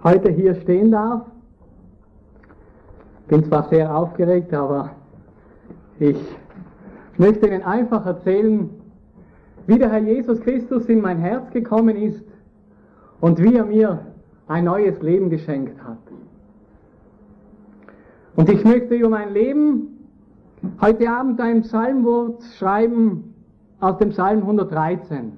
heute hier stehen darf. Ich bin zwar sehr aufgeregt, aber ich möchte Ihnen einfach erzählen, wie der Herr Jesus Christus in mein Herz gekommen ist und wie er mir ein neues Leben geschenkt hat. Und ich möchte über mein Leben heute Abend ein Psalmwort schreiben aus dem Psalm 113.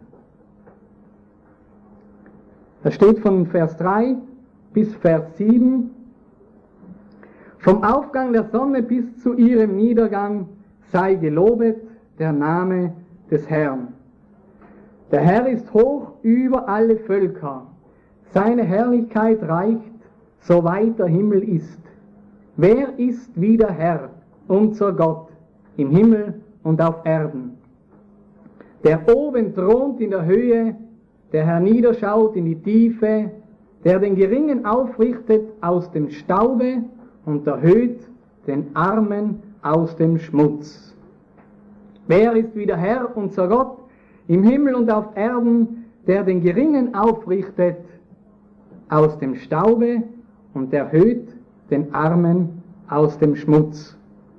Da steht von Vers 3 bis Vers 7: Vom Aufgang der Sonne bis zu ihrem Niedergang sei gelobet der Name des Herrn. Der Herr ist hoch über alle Völker. Seine Herrlichkeit reicht, so weit der Himmel ist. Wer ist wie der Herr, unser Gott, im Himmel und auf Erden? Der oben thront in der Höhe, der herniederschaut in die Tiefe, der den Geringen aufrichtet aus dem Staube und erhöht den Armen aus dem Schmutz. Wer ist wie der Herr, unser Gott, im Himmel und auf Erden, der den Geringen aufrichtet aus dem Staube und erhöht den Armen aus dem Schmutz.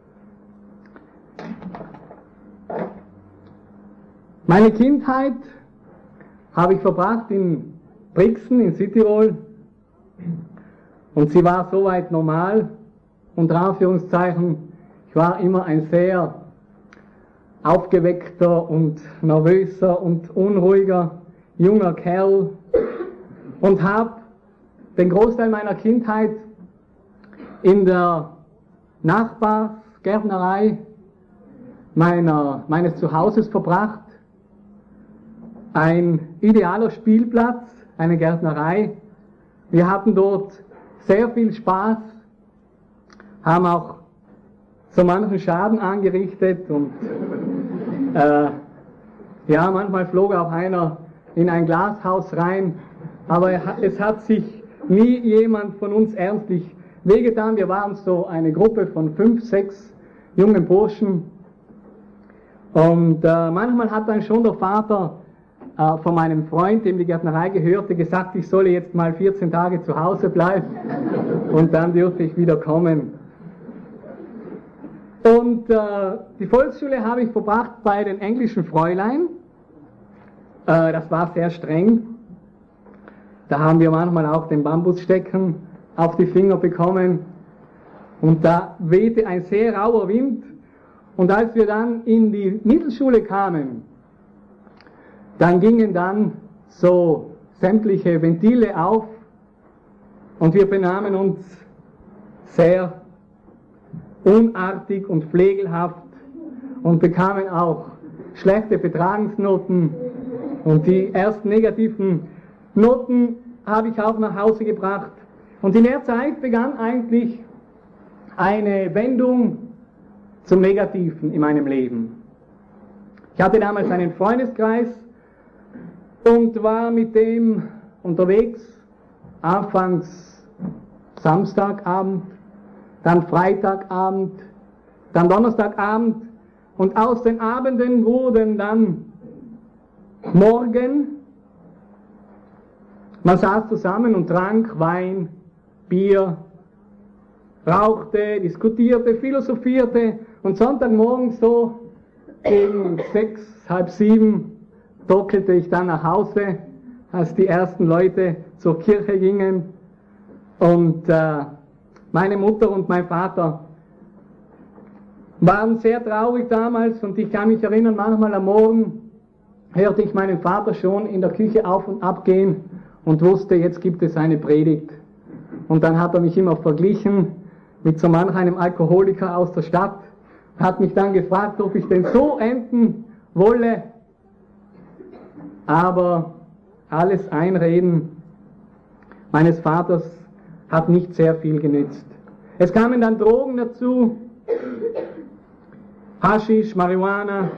Meine Kindheit habe ich verbracht in Brixen in Südtirol und sie war soweit normal, unter Anführungszeichen. Ich war immer ein sehr aufgeweckter und nervöser und unruhiger junger Kerl und habe den Großteil meiner Kindheit in der Nachbarsgärtnerei meines Zuhauses verbracht. Ein idealer Spielplatz, eine Gärtnerei. Wir hatten dort sehr viel Spaß, haben auch so manchen Schaden angerichtet und ja, manchmal flog auch einer in ein Glashaus rein, aber es hat sich nie jemand von uns ernstlich wehgetan. Wir waren so eine Gruppe von 5, 6 jungen Burschen und manchmal hat dann schon der Vater von meinem Freund, dem die Gärtnerei gehörte, gesagt, ich solle jetzt mal 14 Tage zu Hause bleiben und dann dürfte ich wieder kommen. Und die Volksschule habe ich verbracht bei den englischen Fräulein. Das war sehr streng. Da haben wir manchmal auch den Bambusstecken auf die Finger bekommen. Und da wehte ein sehr rauer Wind. Und als wir dann in die Mittelschule kamen, dann gingen dann so sämtliche Ventile auf und wir benahmen uns sehr unartig und pflegelhaft und bekamen auch schlechte Betragensnoten und die ersten negativen Noten habe ich auch nach Hause gebracht. Und in der Zeit begann eigentlich eine Wendung zum Negativen in meinem Leben. Ich hatte damals einen Freundeskreis und war mit dem unterwegs, anfangs Samstagabend, dann Freitagabend, dann Donnerstagabend und aus den Abenden wurden dann Morgen. Man saß zusammen und trank Wein, Bier, rauchte, diskutierte, philosophierte und Sonntagmorgen so gegen 6, halb 7 torkelte ich dann nach Hause, als die ersten Leute zur Kirche gingen und meine Mutter und mein Vater waren sehr traurig damals und ich kann mich erinnern, manchmal am Morgen hörte ich meinen Vater schon in der Küche auf und ab gehen und wusste, jetzt gibt es eine Predigt. Und dann hat er mich immer verglichen mit so manch einem Alkoholiker aus der Stadt, hat mich dann gefragt, ob ich denn so enden wolle. Aber alles Einreden meines Vaters hat nicht sehr viel genützt. Es kamen dann Drogen dazu, Haschisch, Marihuana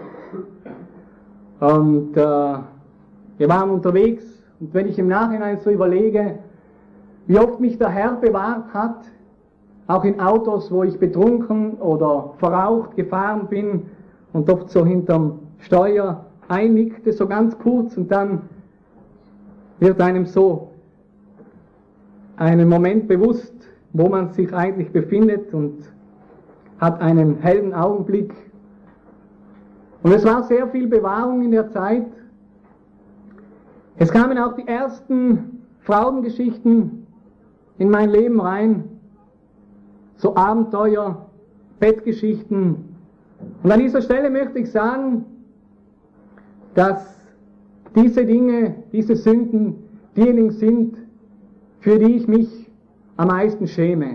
und wir waren unterwegs und wenn ich im Nachhinein so überlege, wie oft mich der Herr bewahrt hat, auch in Autos, wo ich betrunken oder verraucht gefahren bin und oft so hinterm Steuer einnickte, so ganz kurz und dann wird einem so einen Moment bewusst, wo man sich eigentlich befindet und hat einen hellen Augenblick. Und es war sehr viel Bewahrung in der Zeit. Es kamen auch die ersten Frauengeschichten in mein Leben rein, so Abenteuer, Bettgeschichten. Und an dieser Stelle möchte ich sagen, dass diese Dinge, diese Sünden diejenigen sind, für die ich mich am meisten schäme.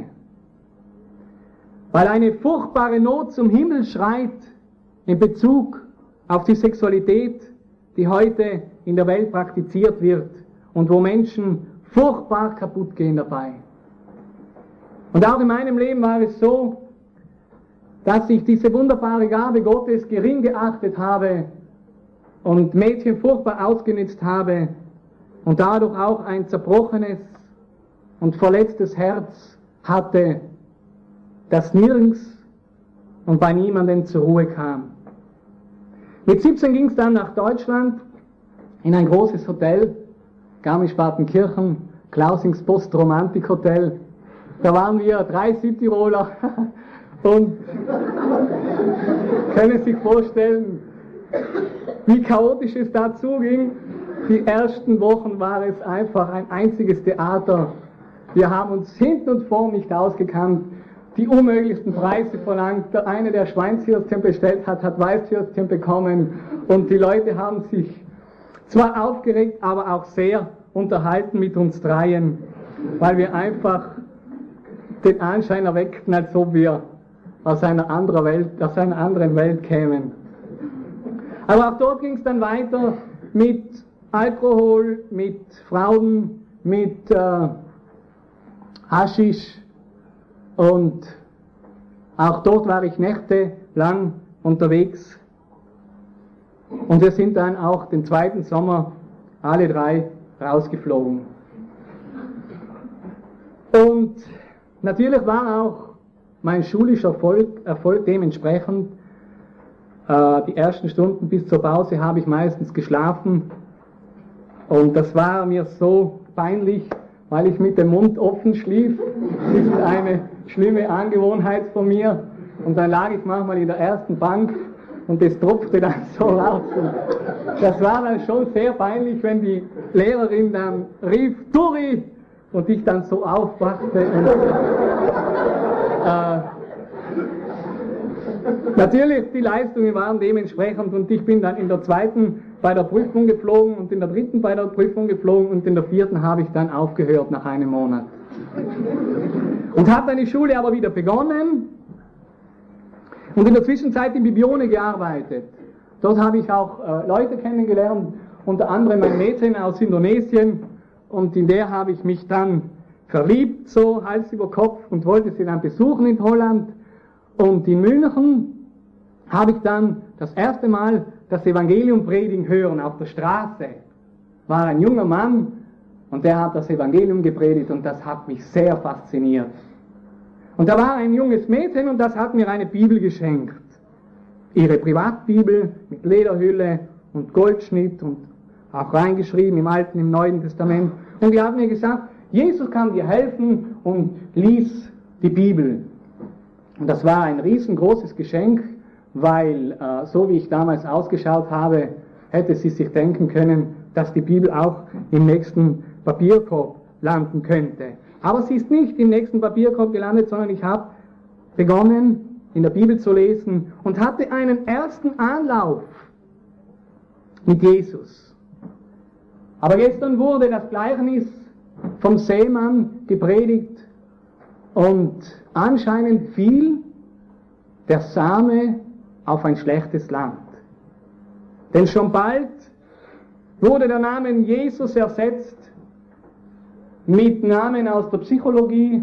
Weil eine furchtbare Not zum Himmel schreit in Bezug auf die Sexualität, die heute in der Welt praktiziert wird und wo Menschen furchtbar kaputt gehen dabei. Und auch in meinem Leben war es so, dass ich diese wunderbare Gabe Gottes gering geachtet habe und Mädchen furchtbar ausgenützt habe und dadurch auch ein zerbrochenes und verletztes Herz hatte, das nirgends und bei niemandem zur Ruhe kam. Mit 17 ging es dann nach Deutschland in ein großes Hotel, Garmisch-Partenkirchen, Klausings Post-Romantik-Hotel. Da waren wir 3 Südtiroler und können sich vorstellen, wie chaotisch es da zuging. Die ersten Wochen war es einfach ein einziges Theater. Wir haben uns hinten und vorn nicht ausgekannt, die unmöglichsten Preise verlangt. Der eine, der Schweinshirschen bestellt hat, hat Weißhirschen bekommen und die Leute haben sich zwar aufgeregt, aber auch sehr unterhalten mit uns dreien, weil wir einfach den Anschein erweckten, als ob wir aus einer anderen Welt kämen. Aber auch dort ging es dann weiter mit Alkohol, mit Frauen, mit Haschisch und auch dort war ich nächtelang unterwegs. Und wir sind dann auch den zweiten Sommer alle 3 rausgeflogen. Und natürlich war auch mein schulischer Erfolg dementsprechend. Die ersten Stunden bis zur Pause habe ich meistens geschlafen. Und das war mir so peinlich, weil ich mit dem Mund offen schlief. Das ist eine schlimme Angewohnheit von mir. Und dann lag ich manchmal in der ersten Bank und es tropfte dann so raus. Und das war dann schon sehr peinlich, wenn die Lehrerin dann rief, Turi! Und ich dann so aufwachte. Und, natürlich, die Leistungen waren dementsprechend und ich bin dann in der 2. bei der Prüfung geflogen und in der 3. bei der Prüfung geflogen und in der 4. habe ich dann aufgehört nach einem Monat. Und habe dann die Schule aber wieder begonnen und in der Zwischenzeit in Bibione gearbeitet. Dort habe ich auch Leute kennengelernt, unter anderem ein Mädchen aus Indonesien und in der habe ich mich dann verliebt, so Hals über Kopf und wollte sie dann besuchen in Holland. Und in München habe ich dann das erste Mal das Evangelium predigen hören auf der Straße. War ein junger Mann und der hat das Evangelium gepredigt und das hat mich sehr fasziniert. Und da war ein junges Mädchen und das hat mir eine Bibel geschenkt. Ihre Privatbibel mit Lederhülle und Goldschnitt und auch reingeschrieben im Alten, im Neuen Testament. Und die hat mir gesagt, Jesus kann dir helfen und lies die Bibel. Und das war ein riesengroßes Geschenk, weil so wie ich damals ausgeschaut habe, hätte sie sich denken können, dass die Bibel auch im nächsten Papierkorb landen könnte. Aber sie ist nicht im nächsten Papierkorb gelandet, sondern ich habe begonnen, in der Bibel zu lesen und hatte einen ersten Anlauf mit Jesus. Aber gestern wurde das Gleichnis vom Seemann gepredigt und anscheinend fiel der Same auf ein schlechtes Land. Denn schon bald wurde der Name Jesus ersetzt mit Namen aus der Psychologie,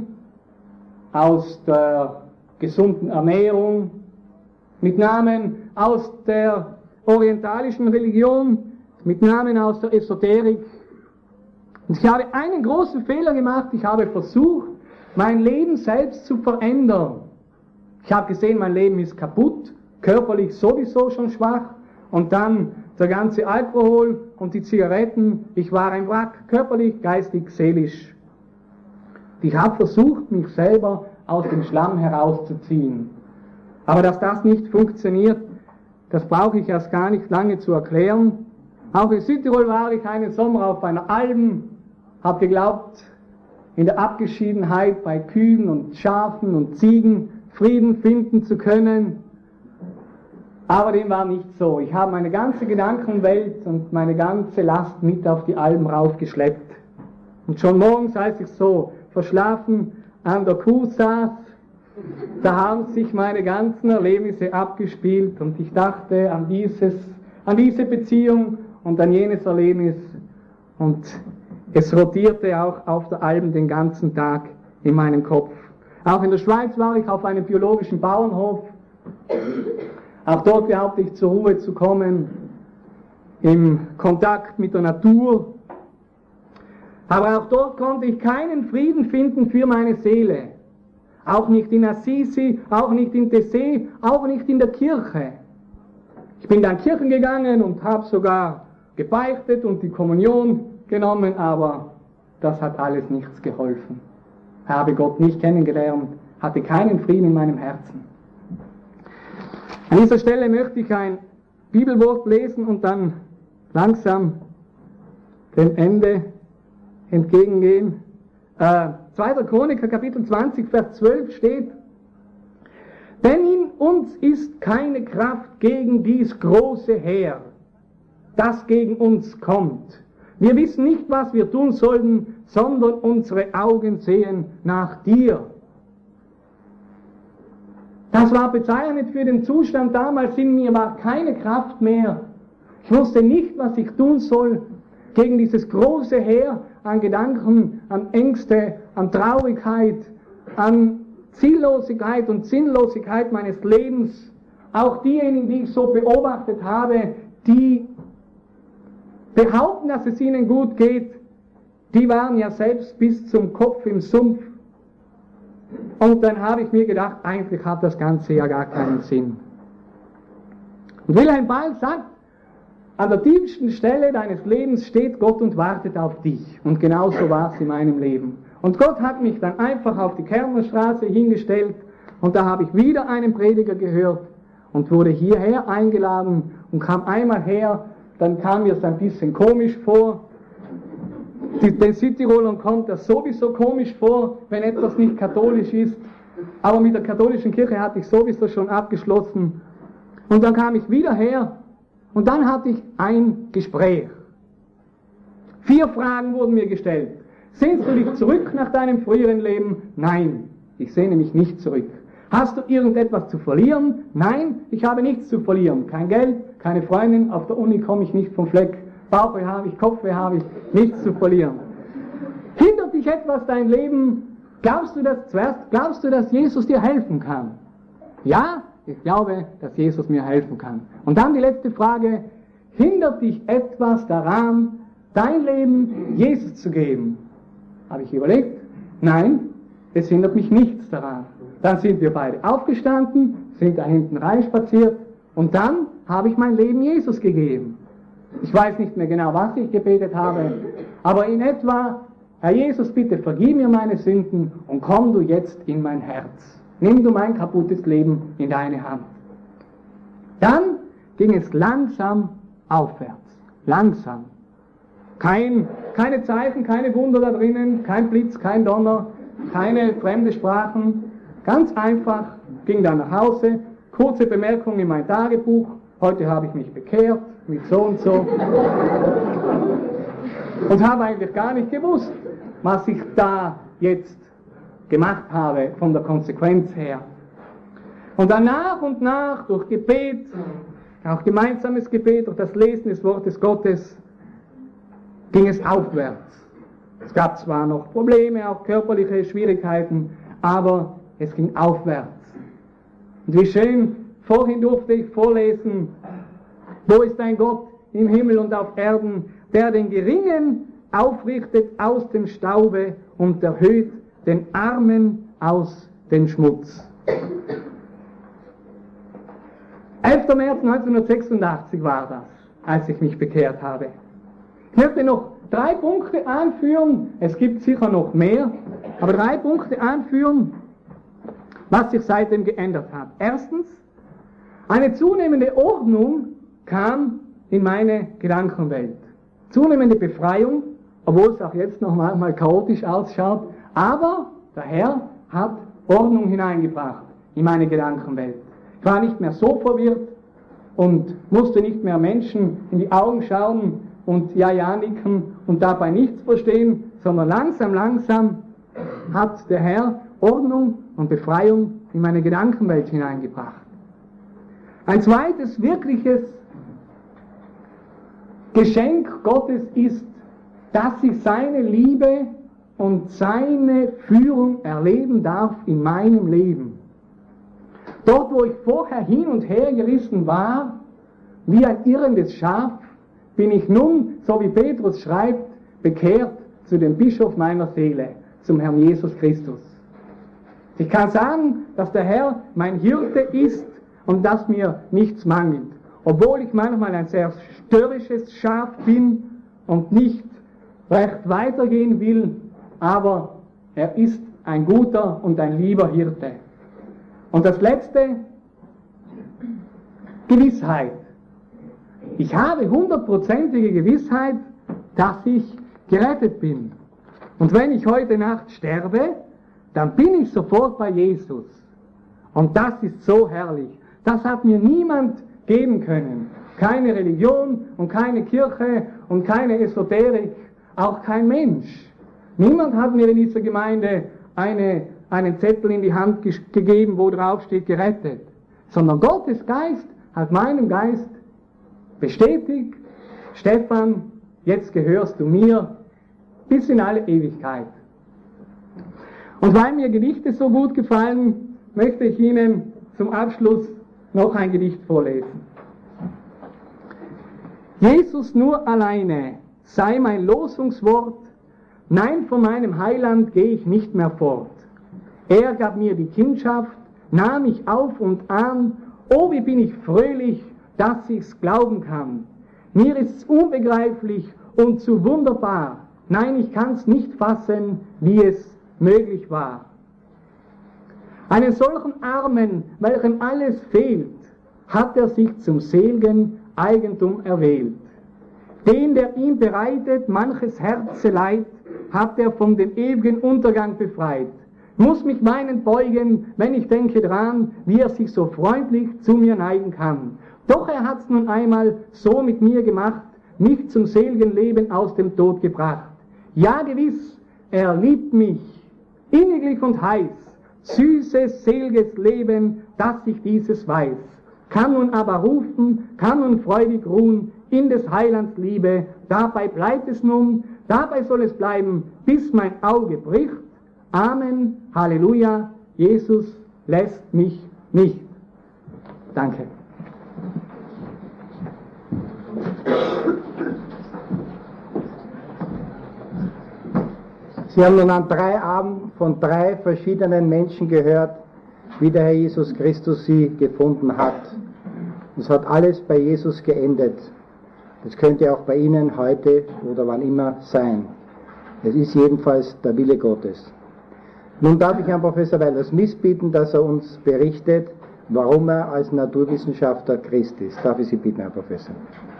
aus der gesunden Ernährung, mit Namen aus der orientalischen Religion, mit Namen aus der Esoterik. Und ich habe einen großen Fehler gemacht, ich habe versucht, mein Leben selbst zu verändern. Ich habe gesehen, mein Leben ist kaputt, körperlich sowieso schon schwach und dann der ganze Alkohol und die Zigaretten. Ich war ein Wrack, körperlich, geistig, seelisch. Ich habe versucht, mich selber aus dem Schlamm herauszuziehen. Aber dass das nicht funktioniert, das brauche ich erst gar nicht lange zu erklären. Auch in Südtirol war ich einen Sommer auf einer Alm, habe geglaubt, in der Abgeschiedenheit bei Kühen und Schafen und Ziegen Frieden finden zu können. Aber dem war nicht so. Ich habe meine ganze Gedankenwelt und meine ganze Last mit auf die Alm raufgeschleppt. Und schon morgens, als ich so verschlafen an der Kuh saß, da haben sich meine ganzen Erlebnisse abgespielt und ich dachte an diese Beziehung und an jenes Erlebnis und es rotierte auch auf der Alm den ganzen Tag in meinem Kopf. Auch in der Schweiz war ich auf einem biologischen Bauernhof. Auch dort glaubte ich zur Ruhe zu kommen, im Kontakt mit der Natur. Aber auch dort konnte ich keinen Frieden finden für meine Seele. Auch nicht in Assisi, auch nicht in Tessé, auch nicht in der Kirche. Ich bin dann Kirchen gegangen und habe sogar gebeichtet und die Kommunion genommen, aber das hat alles nichts geholfen. Habe Gott nicht kennengelernt, hatte keinen Frieden in meinem Herzen. An dieser Stelle möchte ich ein Bibelwort lesen und dann langsam dem Ende entgegengehen. 2. Chroniker, Kapitel 20, Vers 12 steht: Denn in uns ist keine Kraft gegen dies große Heer, das gegen uns kommt. Wir wissen nicht, was wir tun sollten, sondern unsere Augen sehen nach dir. Das war bezeichnend für den Zustand damals in mir, war keine Kraft mehr. Ich wusste nicht, was ich tun soll gegen dieses große Heer an Gedanken, an Ängste, an Traurigkeit, an Ziellosigkeit und Sinnlosigkeit meines Lebens. Auch diejenigen, die ich so beobachtet habe, die behaupten, dass es ihnen gut geht, die waren ja selbst bis zum Kopf im Sumpf. Und dann habe ich mir gedacht, eigentlich hat das Ganze ja gar keinen Sinn. Und Wilhelm Buhl sagt, an der tiefsten Stelle deines Lebens steht Gott und wartet auf dich. Und genauso war es in meinem Leben. Und Gott hat mich dann einfach auf die Kärntnerstraße hingestellt und da habe ich wieder einen Prediger gehört und wurde hierher eingeladen und kam einmal her, dann kam mir es ein bisschen komisch vor. Den Südtirolern kommt das sowieso komisch vor, wenn etwas nicht katholisch ist. Aber mit der katholischen Kirche hatte ich sowieso schon abgeschlossen. Und dann kam ich wieder her und dann hatte ich ein Gespräch. 4 Fragen wurden mir gestellt. Sehnst du dich zurück nach deinem früheren Leben? Nein, ich sehne mich nicht zurück. Hast du irgendetwas zu verlieren? Nein, ich habe nichts zu verlieren. Kein Geld, keine Freundin, auf der Uni komme ich nicht vom Fleck. Bauchweh habe ich, Kopfweh habe ich, nichts zu verlieren. Hindert dich etwas dein Leben? Glaubst du das zuerst? Glaubst du, dass Jesus dir helfen kann? Ja, ich glaube, dass Jesus mir helfen kann. Und dann die letzte Frage: Hindert dich etwas daran, dein Leben Jesus zu geben? Habe ich überlegt? Nein, es hindert mich nichts daran. Dann sind wir beide aufgestanden, sind da hinten reinspaziert und dann habe ich mein Leben Jesus gegeben. Ich weiß nicht mehr genau, was ich gebetet habe, aber in etwa: Herr Jesus, bitte vergib mir meine Sünden und komm du jetzt in mein Herz. Nimm du mein kaputtes Leben in deine Hand. Dann ging es langsam aufwärts. Langsam. Keine Zeichen, keine Wunder da drinnen, kein Blitz, kein Donner, keine fremde Sprachen. Ganz einfach, ging dann nach Hause, kurze Bemerkung in mein Tagebuch: Heute habe ich mich bekehrt, mit so und so. Und habe eigentlich gar nicht gewusst, was ich da jetzt gemacht habe, von der Konsequenz her. Und dann nach und nach, durch Gebet, auch gemeinsames Gebet, durch das Lesen des Wortes Gottes, ging es aufwärts. Es gab zwar noch Probleme, auch körperliche Schwierigkeiten, aber es ging aufwärts. Und wie schön, vorhin durfte ich vorlesen: Wo ist dein Gott im Himmel und auf Erden, der den Geringen aufrichtet aus dem Staube und erhöht den Armen aus dem Schmutz. 11. März 1986 war das, als ich mich bekehrt habe. Ich möchte noch 3 Punkte anführen, es gibt sicher noch mehr, aber 3 Punkte anführen, was sich seitdem geändert hat. Erstens, eine zunehmende Ordnung kam in meine Gedankenwelt. Zunehmende Befreiung, obwohl es auch jetzt noch manchmal chaotisch ausschaut, aber der Herr hat Ordnung hineingebracht in meine Gedankenwelt. Ich war nicht mehr so verwirrt und musste nicht mehr Menschen in die Augen schauen und ja nicken und dabei nichts verstehen, sondern langsam hat der Herr Ordnung und Befreiung in meine Gedankenwelt hineingebracht. Ein zweites wirkliches Geschenk Gottes ist, dass ich seine Liebe und seine Führung erleben darf in meinem Leben. Dort, wo ich vorher hin und her gerissen war, wie ein irrendes Schaf, bin ich nun, so wie Petrus schreibt, bekehrt zu dem Bischof meiner Seele, zum Herrn Jesus Christus. Ich kann sagen, dass der Herr mein Hirte ist und dass mir nichts mangelt. Obwohl ich manchmal ein sehr störrisches Schaf bin und nicht recht weitergehen will, aber er ist ein guter und ein lieber Hirte. Und das letzte, Gewissheit. Ich habe 100%ige Gewissheit, dass ich gerettet bin. Und wenn ich heute Nacht sterbe, dann bin ich sofort bei Jesus. Und das ist so herrlich. Das hat mir niemand geben können. Keine Religion und keine Kirche und keine Esoterik, auch kein Mensch. Niemand hat mir in dieser Gemeinde einen Zettel in die Hand gegeben, wo drauf steht, gerettet. Sondern Gottes Geist hat meinem Geist bestätigt, Stefan, jetzt gehörst du mir bis in alle Ewigkeit. Und weil mir Gedichte so gut gefallen, möchte ich Ihnen zum Abschluss noch ein Gedicht vorlesen. Jesus nur alleine sei mein Losungswort, nein, von meinem Heiland gehe ich nicht mehr fort. Er gab mir die Kindschaft, nahm mich auf und an, oh, wie bin ich fröhlich, dass ich's glauben kann. Mir ist's unbegreiflich und zu wunderbar, nein, ich kann's nicht fassen, wie es möglich war. Einen solchen Armen, welchem alles fehlt, hat er sich zum selgen Eigentum erwählt. Den, der ihm bereitet manches Herzeleid, hat er von dem ewigen Untergang befreit. Muss mich weinend beugen, wenn ich denke dran, wie er sich so freundlich zu mir neigen kann. Doch er hat's nun einmal so mit mir gemacht, mich zum selgen Leben aus dem Tod gebracht. Ja, gewiss, er liebt mich, inniglich und heiß, süßes, selges Leben, dass ich dieses weiß. Kann nun aber rufen, kann nun freudig ruhen, in des Heilands Liebe, dabei bleibt es nun, dabei soll es bleiben, bis mein Auge bricht. Amen, Halleluja, Jesus lässt mich nicht. Danke. Sie haben nun an 3 Abenden von 3 verschiedenen Menschen gehört, wie der Herr Jesus Christus sie gefunden hat. Es hat alles bei Jesus geendet. Das könnte auch bei Ihnen heute oder wann immer sein. Es ist jedenfalls der Wille Gottes. Nun darf ich Herrn Professor Weilers bitten, dass er uns berichtet, warum er als Naturwissenschaftler Christ ist. Darf ich Sie bitten, Herr Professor?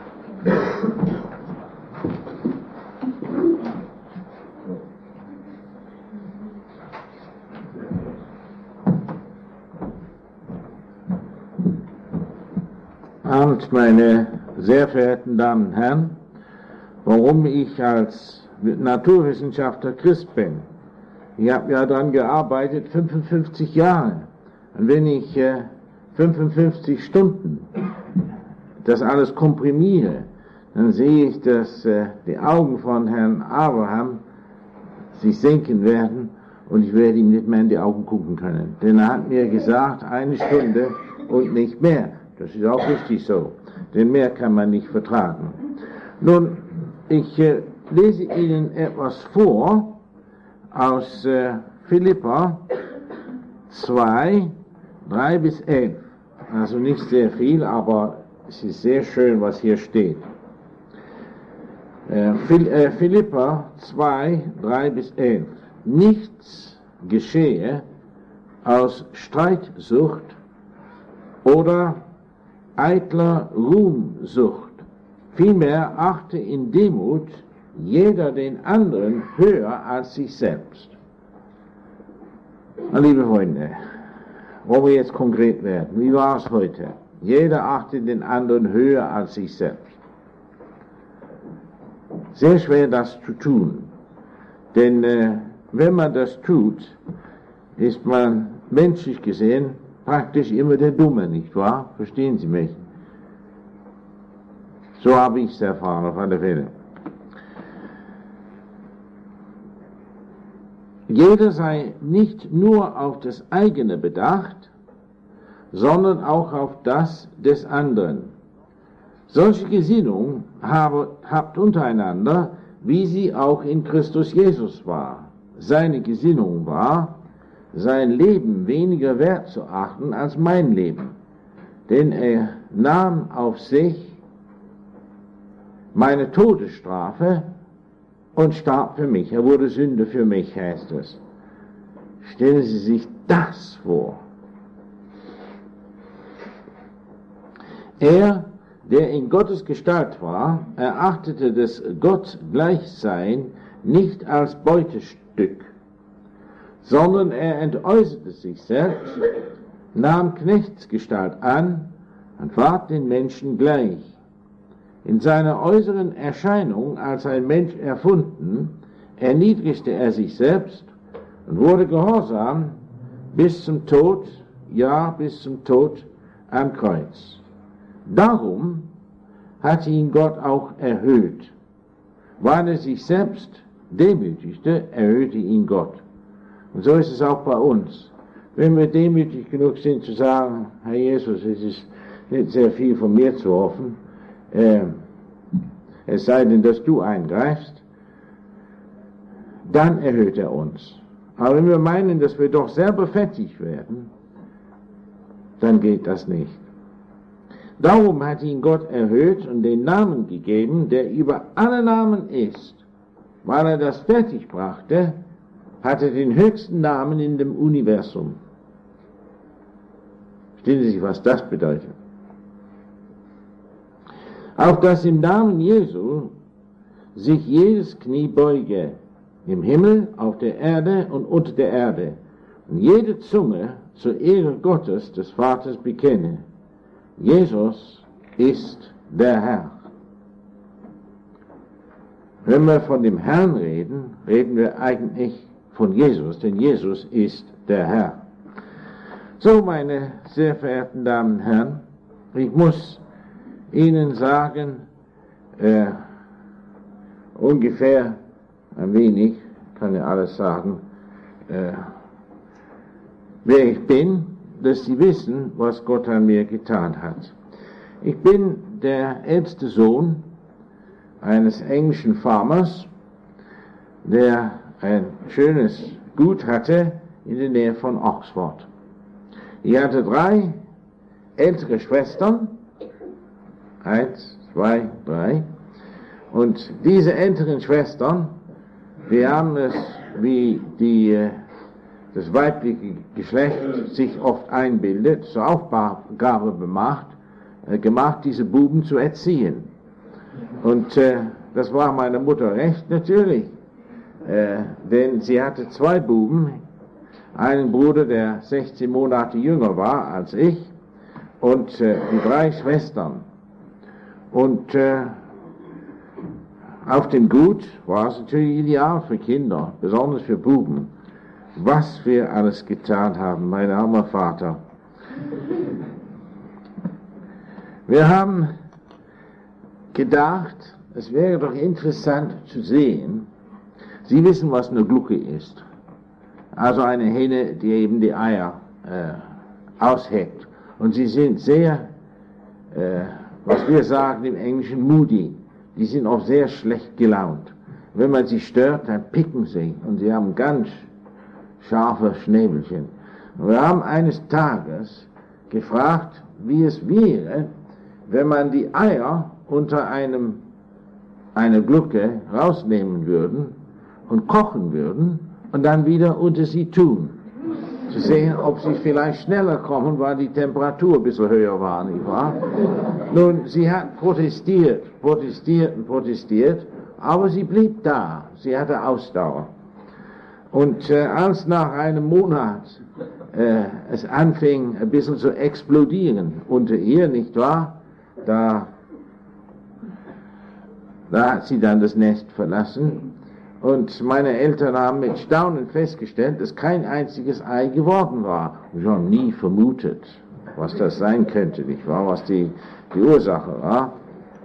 Abend, meine sehr verehrten Damen und Herren, warum ich als Naturwissenschaftler Christ bin. Ich habe ja daran gearbeitet, 55 Jahre. Und wenn ich 55 Stunden das alles komprimiere, dann sehe ich, dass die Augen von Herrn Abraham sich senken werden und ich werde ihm nicht mehr in die Augen gucken können. Denn er hat mir gesagt, 1 Stunde und nicht mehr. Das ist auch richtig so, denn mehr kann man nicht vertragen. Nun, ich lese Ihnen etwas vor aus Philipper 2, 3 bis 11. Also nicht sehr viel, aber es ist sehr schön, was hier steht. Philipper 2, 3 bis 11. Nichts geschehe aus Streitsucht oder eitler Ruhmsucht. Vielmehr achte in Demut jeder den anderen höher als sich selbst. Na, liebe Freunde, wo wir jetzt konkret werden, wie war es heute? Jeder achtet den anderen höher als sich selbst. Sehr schwer das zu tun, denn wenn man das tut, ist man menschlich gesehen praktisch immer der Dumme, nicht wahr? Verstehen Sie mich? So habe ich es erfahren, auf alle Fälle. Jeder sei nicht nur auf das eigene bedacht, sondern auch auf das des anderen. Solche Gesinnung habt untereinander, wie sie auch in Christus Jesus war. Seine Gesinnung war, sein Leben weniger wert zu achten als mein Leben, denn er nahm auf sich meine Todesstrafe und starb für mich. Er wurde Sünde für mich, heißt es. Stellen Sie sich das vor. Er, der in Gottes Gestalt war, erachtete das Gottgleichsein nicht als Beutestück, sondern er entäußerte sich selbst, nahm Knechtsgestalt an und ward den Menschen gleich. In seiner äußeren Erscheinung als ein Mensch erfunden, erniedrigte er sich selbst und wurde gehorsam bis zum Tod, ja, bis zum Tod am Kreuz. Darum hat ihn Gott auch erhöht. Weil er sich selbst demütigte, erhöhte ihn Gott. Und so ist es auch bei uns. Wenn wir demütig genug sind zu sagen, Herr Jesus, es ist nicht sehr viel von mir zu hoffen, es sei denn, dass du eingreifst, dann erhöht er uns. Aber wenn wir meinen, dass wir doch selber fertig werden, dann geht das nicht. Darum hat ihn Gott erhöht und den Namen gegeben, der über alle Namen ist. Weil er das fertig brachte, hat er den höchsten Namen in dem Universum. Verstehen Sie sich, was das bedeutet? Auf dass im Namen Jesu sich jedes Knie beuge, im Himmel, auf der Erde und unter der Erde, und jede Zunge zur Ehre Gottes, des Vaters, bekenne. Jesus ist der Herr. Wenn wir von dem Herrn reden, reden wir eigentlich von Jesus, denn Jesus ist der Herr. So, meine sehr verehrten Damen und Herren, ich muss Ihnen sagen, ungefähr ein wenig, kann ja alles sagen, wer ich bin, dass Sie wissen, was Gott an mir getan hat. Ich bin der älteste Sohn eines englischen Farmers, der ein schönes Gut hatte in der Nähe von Oxford. Ich hatte 3 ältere Schwestern, 1, 2, 3, und diese älteren Schwestern, wir haben es, wie das weibliche Geschlecht sich oft einbildet, zur Aufgabe gemacht, diese Buben zu erziehen. Und das war meiner Mutter recht, natürlich, denn sie hatte 2 Buben, einen Bruder, der 16 Monate jünger war als ich, und die 3 Schwestern. Und auf dem Gut war es natürlich ideal für Kinder, besonders für Buben. Was wir alles getan haben, mein armer Vater. Wir haben gedacht, es wäre doch interessant zu sehen, Sie wissen, was eine Glucke ist. Also eine Henne, die eben die Eier ausheckt. Und sie sind sehr, was wir sagen im Englischen, moody. Die sind auch sehr schlecht gelaunt. Wenn man sie stört, dann picken sie und sie haben ganz scharfe Schnäbelchen. Und wir haben eines Tages gefragt, wie es wäre, wenn man die Eier unter einer Glucke rausnehmen würden und kochen würden und dann wieder unter sie tun. Zu sehen, ob sie vielleicht schneller kommen, weil die Temperatur ein bisschen höher war, nicht wahr? Nun, sie hat protestiert, aber sie blieb da. Sie hatte Ausdauer. Und als nach einem Monat es anfing, ein bisschen zu explodieren unter ihr, nicht wahr? Da hat sie dann das Nest verlassen. Und meine Eltern haben mit Staunen festgestellt, dass kein einziges Ei geworden war. Wir haben nie vermutet, was das sein könnte, nicht wahr? Was die Ursache war.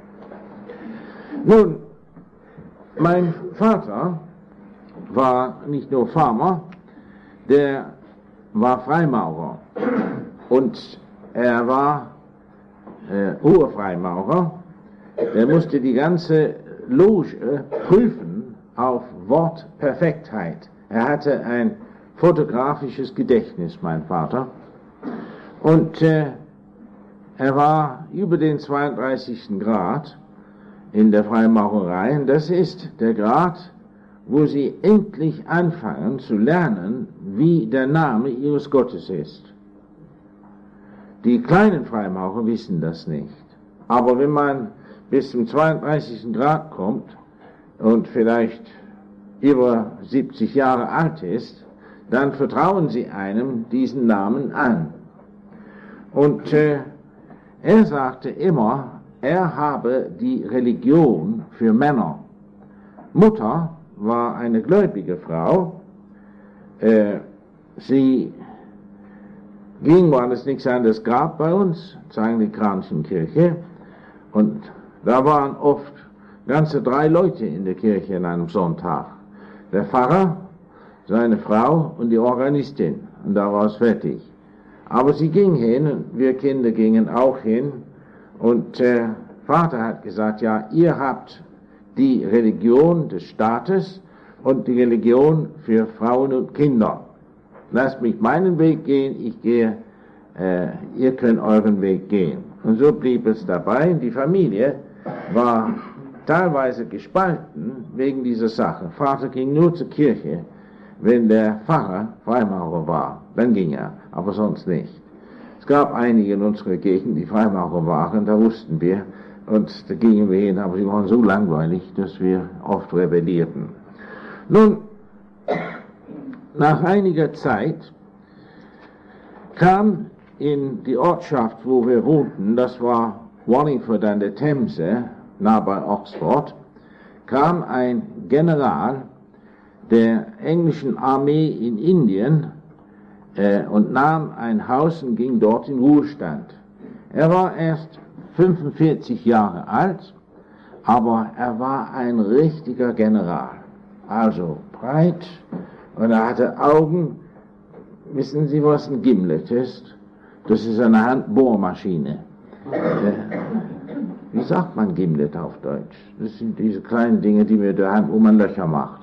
Nun, mein Vater war nicht nur Farmer, der war Freimaurer. Und er war Urfreimaurer. Der musste die ganze Loge prüfen auf Wortperfektheit. Er hatte ein fotografisches Gedächtnis, mein Vater. Und er war über den 32. Grad in der Freimaurerei. Und das ist der Grad, wo sie endlich anfangen zu lernen, wie der Name ihres Gottes ist. Die kleinen Freimaurer wissen das nicht. Aber wenn man bis zum 32. Grad kommt und vielleicht über 70 Jahre alt ist, dann vertrauen sie einem diesen Namen an. Und er sagte immer, er habe die Religion für Männer. Mutter war eine gläubige Frau. Sie ging, weil es nichts anderes gab bei uns, zur anglikanischen Kirche, und da waren oft ganze 3 Leute in der Kirche an einem Sonntag. Der Pfarrer, seine Frau und die Organistin. Und da war es fertig. Aber sie ging hin und wir Kinder gingen auch hin. Und der Vater hat gesagt, ja, ihr habt die Religion des Staates und die Religion für Frauen und Kinder. Lasst mich meinen Weg gehen, ihr könnt euren Weg gehen. Und so blieb es dabei. Die Familie war teilweise gespalten wegen dieser Sache. Vater ging nur zur Kirche, wenn der Pfarrer Freimaurer war. Dann ging er, aber sonst nicht. Es gab einige in unserer Gegend, die Freimaurer waren, da wussten wir, und da gingen wir hin, aber sie waren so langweilig, dass wir oft rebellierten. Nun, nach einiger Zeit kam in die Ortschaft, wo wir wohnten, das war Wallingford an der Themse, nah bei Oxford, kam ein General der englischen Armee in Indien und nahm ein Haus und ging dort in Ruhestand. Er war erst 45 Jahre alt, aber er war ein richtiger General. Also breit, und er hatte Augen. Wissen Sie, was ein Gimlet ist? Das ist eine Handbohrmaschine. Wie sagt man Gimlet auf Deutsch? Das sind diese kleinen Dinge, die mit der Hand, wo man Löcher macht.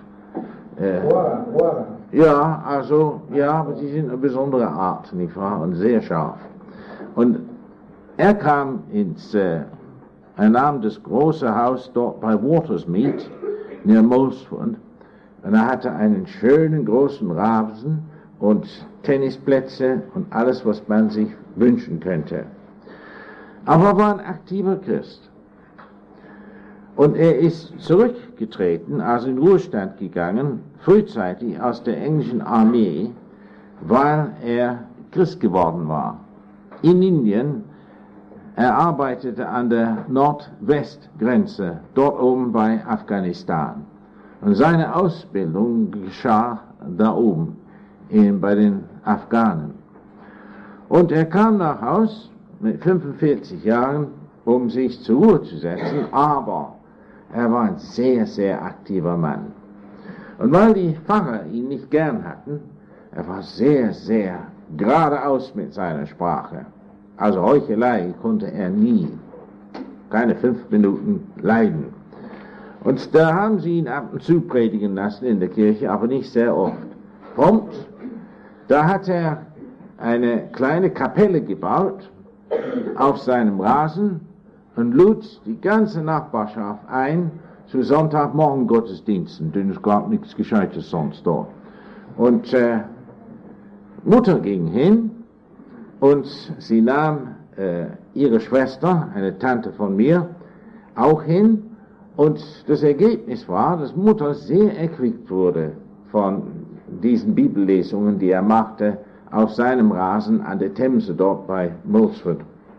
Ja, also, ja, aber sie sind eine besondere Art, nicht wahr? Und sehr scharf. Und er kam er nahm das große Haus dort bei Watersmeet, near Molesford, und er hatte einen schönen großen Rasen und Tennisplätze und alles, was man sich wünschen könnte. Aber er war ein aktiver Christ. Und er ist zurückgetreten, also in Ruhestand gegangen, frühzeitig aus der englischen Armee, weil er Christ geworden war. In Indien, er arbeitete an der Nordwestgrenze, dort oben bei Afghanistan. Und seine Ausbildung geschah da oben, bei den Afghanen. Und er kam nach Haus mit 45 Jahren, um sich zur Ruhe zu setzen, aber er war ein sehr, sehr aktiver Mann. Und weil die Pfarrer ihn nicht gern hatten, er war sehr, sehr geradeaus mit seiner Sprache. Also Heuchelei konnte er nie, keine 5 Minuten leiden. Und da haben sie ihn ab und zu predigen lassen in der Kirche, aber nicht sehr oft. Prompt, da hat er eine kleine Kapelle gebaut auf seinem Rasen und lud die ganze Nachbarschaft ein zu Sonntagmorgen Gottesdiensten, denn es gab nichts Gescheites sonst dort. Und Mutter ging hin und sie nahm ihre Schwester, eine Tante von mir, auch hin. Und das Ergebnis war, dass Mutter sehr erquickt wurde von diesen Bibellesungen, die er machte auf seinem Rasen an der Themse dort bei Molesford.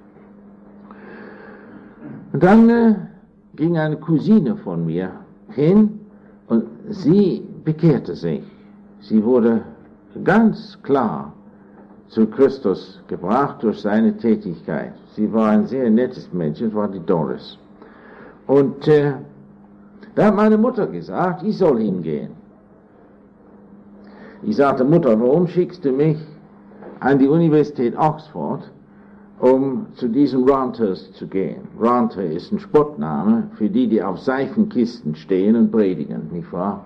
Und dann ging eine Cousine von mir hin und sie bekehrte sich. Sie wurde ganz klar zu Christus gebracht durch seine Tätigkeit. Sie war ein sehr nettes Mädchen, das war die Doris. Und da hat meine Mutter gesagt, ich soll hingehen. Ich sagte, Mutter, warum schickst du mich an die Universität Oxford, um zu diesem Ranters zu gehen? Ranter ist ein Spottname für die, die auf Seifenkisten stehen und predigen, nicht wahr?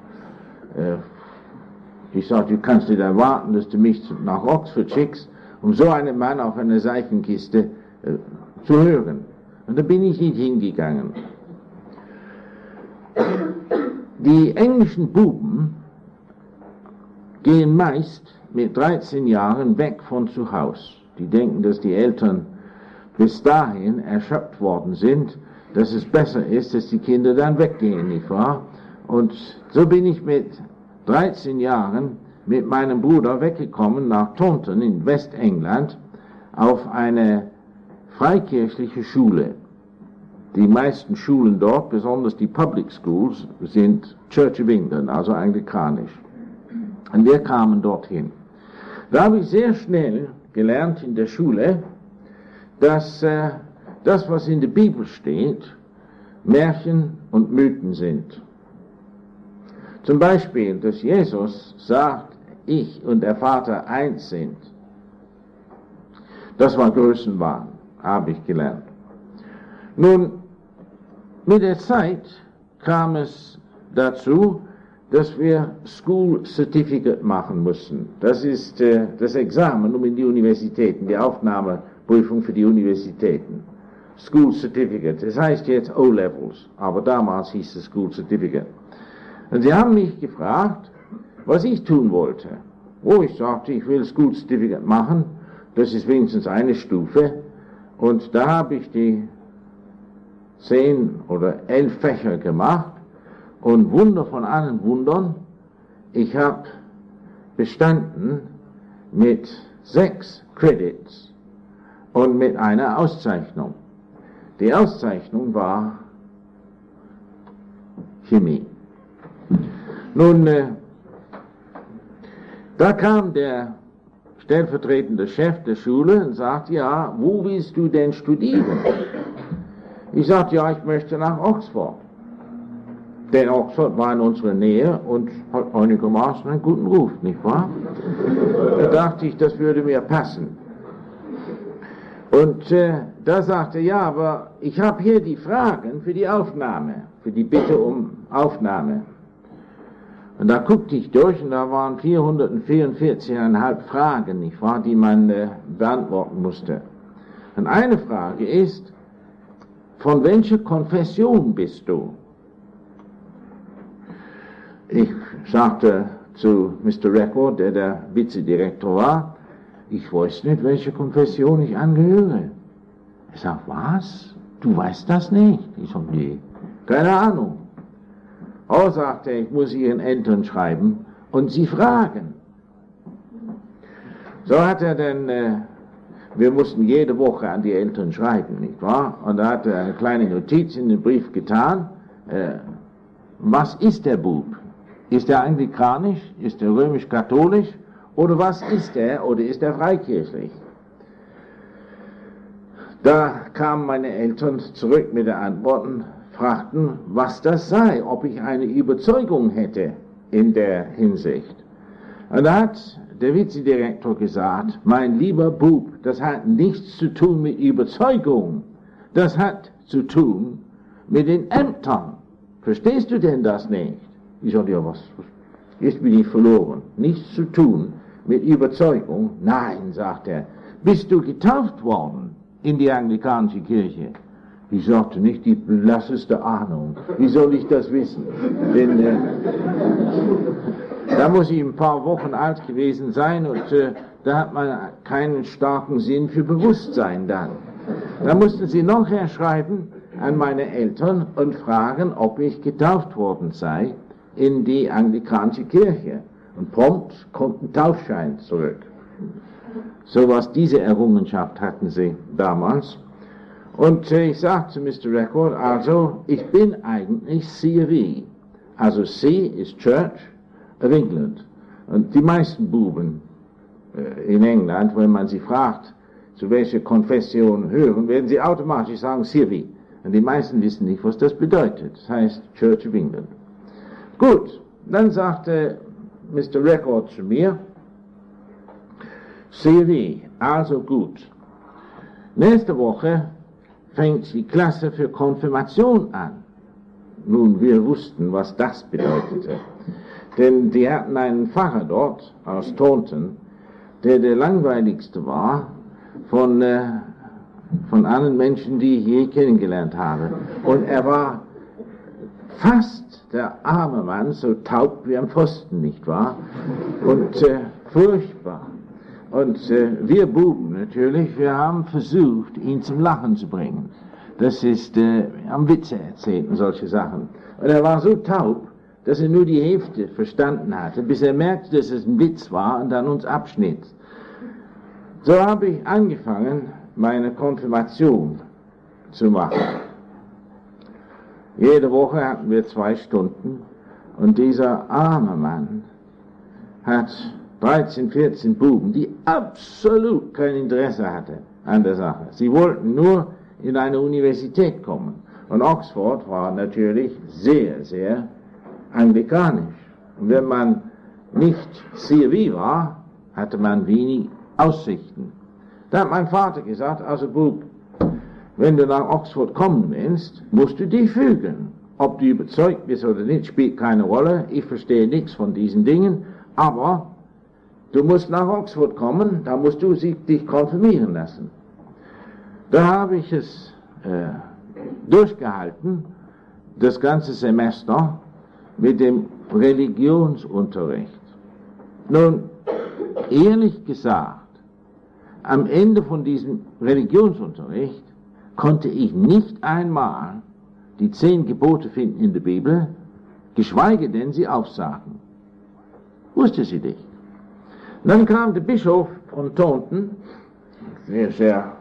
Ich sagte, du kannst nicht erwarten, dass du mich nach Oxford schickst, um so einen Mann auf einer Seifenkiste zu hören. Und da bin ich nicht hingegangen. Die englischen Buben gehen meist mit 13 Jahren weg von zu Hause. Die denken, dass die Eltern bis dahin erschöpft worden sind, dass es besser ist, dass die Kinder dann weggehen, nicht wahr? Und so bin ich mit 13 Jahren mit meinem Bruder weggekommen nach Taunton in Westengland auf eine freikirchliche Schule. Die meisten Schulen dort, besonders die Public Schools, sind Church of England, also anglikanisch. Und wir kamen dorthin. Da habe ich sehr schnell gelernt in der Schule, dass das, was in der Bibel steht, Märchen und Mythen sind. Zum Beispiel, dass Jesus sagt, ich und der Vater eins sind. Das war Größenwahn, habe ich gelernt. Nun, mit der Zeit kam es dazu, dass wir School Certificate machen mussten. Das ist das Examen in die Universitäten, die Aufnahmeprüfung für die Universitäten. School Certificate, das heißt jetzt O-Levels, aber damals hieß es School Certificate. Und sie haben mich gefragt, was ich tun wollte. Oh, ich sagte, ich will School Certificate machen, das ist wenigstens eine Stufe. Und da habe ich die 10 oder 11 Fächer gemacht. Und Wunder von allen Wundern, ich habe bestanden mit 6 Credits und mit einer Auszeichnung. Die Auszeichnung war Chemie. Nun, da kam der stellvertretende Chef der Schule und sagte, ja, wo willst du denn studieren? Ich sagte, ja, ich möchte nach Oxford. Denn Oxford war in unserer Nähe und hat einigermaßen einen guten Ruf, nicht wahr? Da dachte ich, das würde mir passen. Und da sagte er, ja, aber ich habe hier die Fragen für die Aufnahme, für die Bitte um Aufnahme. Und da guckte ich durch und da waren 444,5 Fragen, nicht wahr, die man beantworten musste. Und eine Frage ist, von welcher Konfession bist du? Ich sagte zu Mr. Record, der Vizedirektor war, ich weiß nicht, welche Konfession ich angehöre. Er sagt, was? Du weißt das nicht? Ich sage, nee, keine Ahnung. Oh, sagte er, ich muss Ihren Eltern schreiben und sie fragen. So hat er dann, wir mussten jede Woche an die Eltern schreiben, nicht wahr? Und da hat er eine kleine Notiz in den Brief getan. Was ist der Bub? Ist er anglikanisch? Ist er römisch-katholisch? Oder was ist er? Oder ist er freikirchlich? Da kamen meine Eltern zurück mit der Antworten, fragten, was das sei, ob ich eine Überzeugung hätte in der Hinsicht. Und da hat der Vizedirektor gesagt, mein lieber Bub, das hat nichts zu tun mit Überzeugung, das hat zu tun mit den Ämtern. Verstehst du denn das nicht? Ich sagte, ja, was? Jetzt bin ich verloren. Nichts zu tun mit Überzeugung? Nein, sagt er. Bist du getauft worden in die anglikanische Kirche? Ich sagte nicht die blasseste Ahnung. Wie soll ich das wissen? Denn Da muss ich ein paar Wochen alt gewesen sein und da hat man keinen starken Sinn für Bewusstsein dann. Da mussten sie nachher schreiben an meine Eltern und fragen, ob ich getauft worden sei in die anglikanische Kirche. Und prompt kommt ein Taufschein zurück. So was diese Errungenschaft hatten sie damals. Und ich sagte zu Mr. Record, also ich bin eigentlich COV. Also C ist Church of England. Und die meisten Buben in England, wenn man sie fragt, zu welcher Konfession hören, werden sie automatisch sagen COV. Und die meisten wissen nicht, was das bedeutet. Das heißt Church of England. Gut, dann sagte Mr. Record zu mir, COV, also gut. Nächste Woche fängt die Klasse für Konfirmation an. Nun, wir wussten, was das bedeutete. Denn die hatten einen Pfarrer dort aus Taunton, der langweiligste war von allen Menschen, die ich je kennengelernt habe. Und er war fast der arme Mann, so taub wie am Pfosten, nicht wahr? Und furchtbar. Und wir Buben natürlich, wir haben versucht, ihn zum Lachen zu bringen. Das ist, am Witze erzählt und solche Sachen. Und er war so taub, dass er nur die Hälfte verstanden hatte, bis er merkte, dass es ein Witz war und dann uns abschnitt. So habe ich angefangen, meine Konfirmation zu machen. Jede Woche hatten wir 2 Stunden und dieser arme Mann hat 13, 14 Buben, die absolut kein Interesse hatten an der Sache. Sie wollten nur in eine Universität kommen. Und Oxford war natürlich sehr, sehr anglikanisch. Und wenn man nicht COV war, hatte man wenig Aussichten. Da hat mein Vater gesagt, also Bub, wenn du nach Oxford kommen willst, musst du dich fügen. Ob du überzeugt bist oder nicht, spielt keine Rolle. Ich verstehe nichts von diesen Dingen, aber du musst nach Oxford kommen, da musst du dich konfirmieren lassen. Da habe ich es durchgehalten, das ganze Semester mit dem Religionsunterricht. Nun, ehrlich gesagt, am Ende von diesem Religionsunterricht konnte ich nicht einmal die 10 Gebote finden in der Bibel, geschweige denn sie aufsagen. Wusste sie nicht. Dann kam der Bischof von Taunton, sehr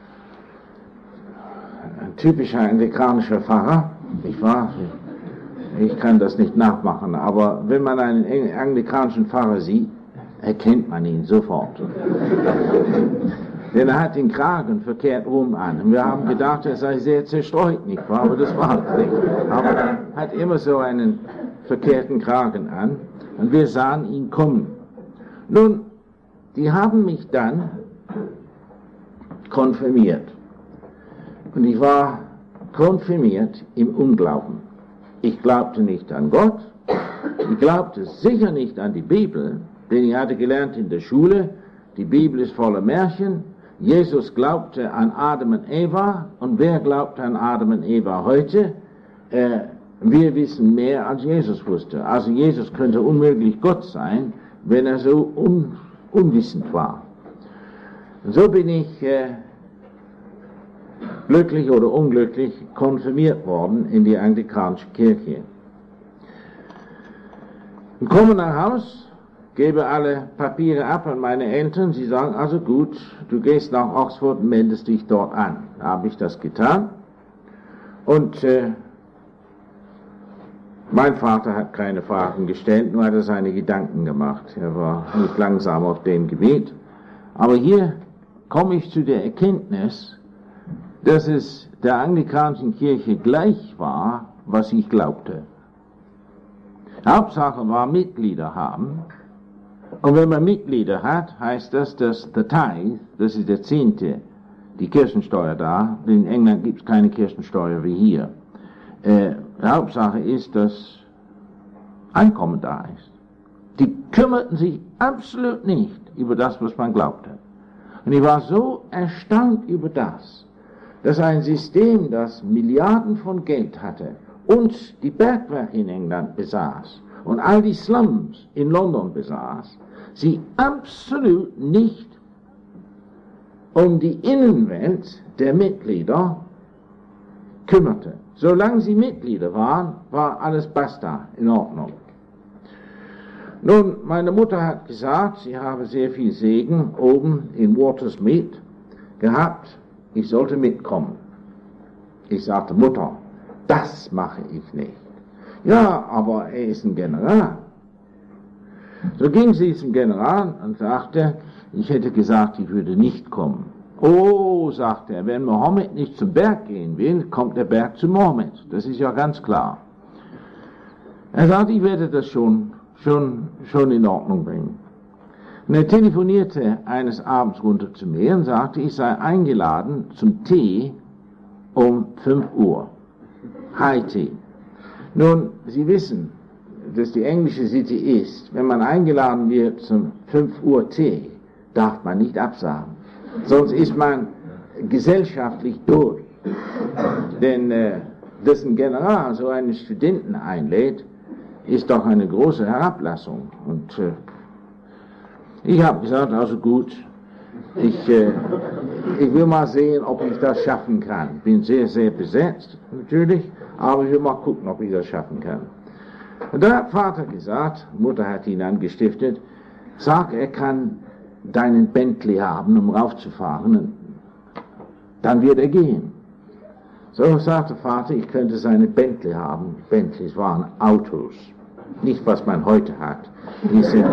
ein typischer anglikanischer Pfarrer, nicht wahr? Ich kann das nicht nachmachen, aber wenn man einen anglikanischen Pfarrer sieht, erkennt man ihn sofort. Denn er hat den Kragen verkehrt rum an. Und wir haben gedacht, er sei sehr zerstreut, nicht wahr? Aber das war es nicht. Aber er hat immer so einen verkehrten Kragen an. Und wir sahen ihn kommen. Nun, die haben mich dann konfirmiert. Und ich war konfirmiert im Unglauben. Ich glaubte nicht an Gott. Ich glaubte sicher nicht an die Bibel. Denn ich hatte gelernt in der Schule, die Bibel ist voller Märchen. Jesus glaubte an Adam und Eva. Und wer glaubt an Adam und Eva heute? Wir wissen mehr, als Jesus wusste. Also Jesus könnte unmöglich Gott sein, wenn er so unwissend war. Und so bin ich glücklich oder unglücklich konfirmiert worden in die anglikanische Kirche. Und komme nach Haus, gebe alle Papiere ab an meine Eltern. Sie sagen, also gut, du gehst nach Oxford und meldest dich dort an. Da habe ich das getan. Und mein Vater hat keine Fragen gestellt, nur hat er seine Gedanken gemacht. Er war nicht langsam auf dem Gebiet. Aber hier komme ich zu der Erkenntnis, dass es der anglikanischen Kirche gleich war, was ich glaubte. Hauptsache war Mitglieder haben. Und wenn man Mitglieder hat, heißt das, dass der Tithe, das ist der 10., die Kirchensteuer da, in England gibt es keine Kirchensteuer wie hier. Die Hauptsache ist, dass Einkommen da ist. Die kümmerten sich absolut nicht über das, was man glaubte. Und ich war so erstaunt über das, dass ein System, das Milliarden von Geld hatte und die Bergwerke in England besaß und all die Slums in London besaß, sich absolut nicht um die Innenwelt der Mitglieder kümmerte. Solange sie Mitglieder waren, war alles basta, in Ordnung. Nun, meine Mutter hat gesagt, sie habe sehr viel Segen oben in Watersmeet gehabt, ich sollte mitkommen. Ich sagte, Mutter, das mache ich nicht. Ja, aber er ist ein General. So ging sie zum General und sagte, ich hätte gesagt, ich würde nicht kommen. Oh, sagte er, wenn Mohammed nicht zum Berg gehen will, kommt der Berg zu Mohammed. Das ist ja ganz klar. Er sagte, ich werde das schon in Ordnung bringen. Und er telefonierte eines Abends runter zu mir und sagte, ich sei eingeladen zum Tee um 5 Uhr. High Tea. Nun, Sie wissen, dass die englische Sitte ist, wenn man eingeladen wird zum 5 Uhr Tee, darf man nicht absagen. Sonst ist man gesellschaftlich durch. Denn dass ein General so einen Studenten einlädt, ist doch eine große Herablassung. Und ich habe gesagt, also gut, ich will mal sehen, ob ich das schaffen kann. Bin sehr, sehr besetzt, natürlich, aber ich will mal gucken, ob ich das schaffen kann. Und da hat Vater gesagt, Mutter hat ihn angestiftet, sag, er kann deinen Bentley haben, um raufzufahren, und dann wird er gehen. So sagte Vater, ich könnte seine Bentley haben. Bentleys waren Autos, nicht was man heute hat. Die sind,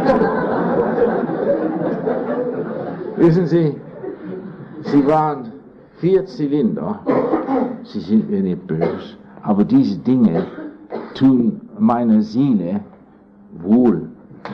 wissen Sie, sie waren 4 Zylinder, Sie sind mir nicht böse, aber diese Dinge tun meiner Seele wohl.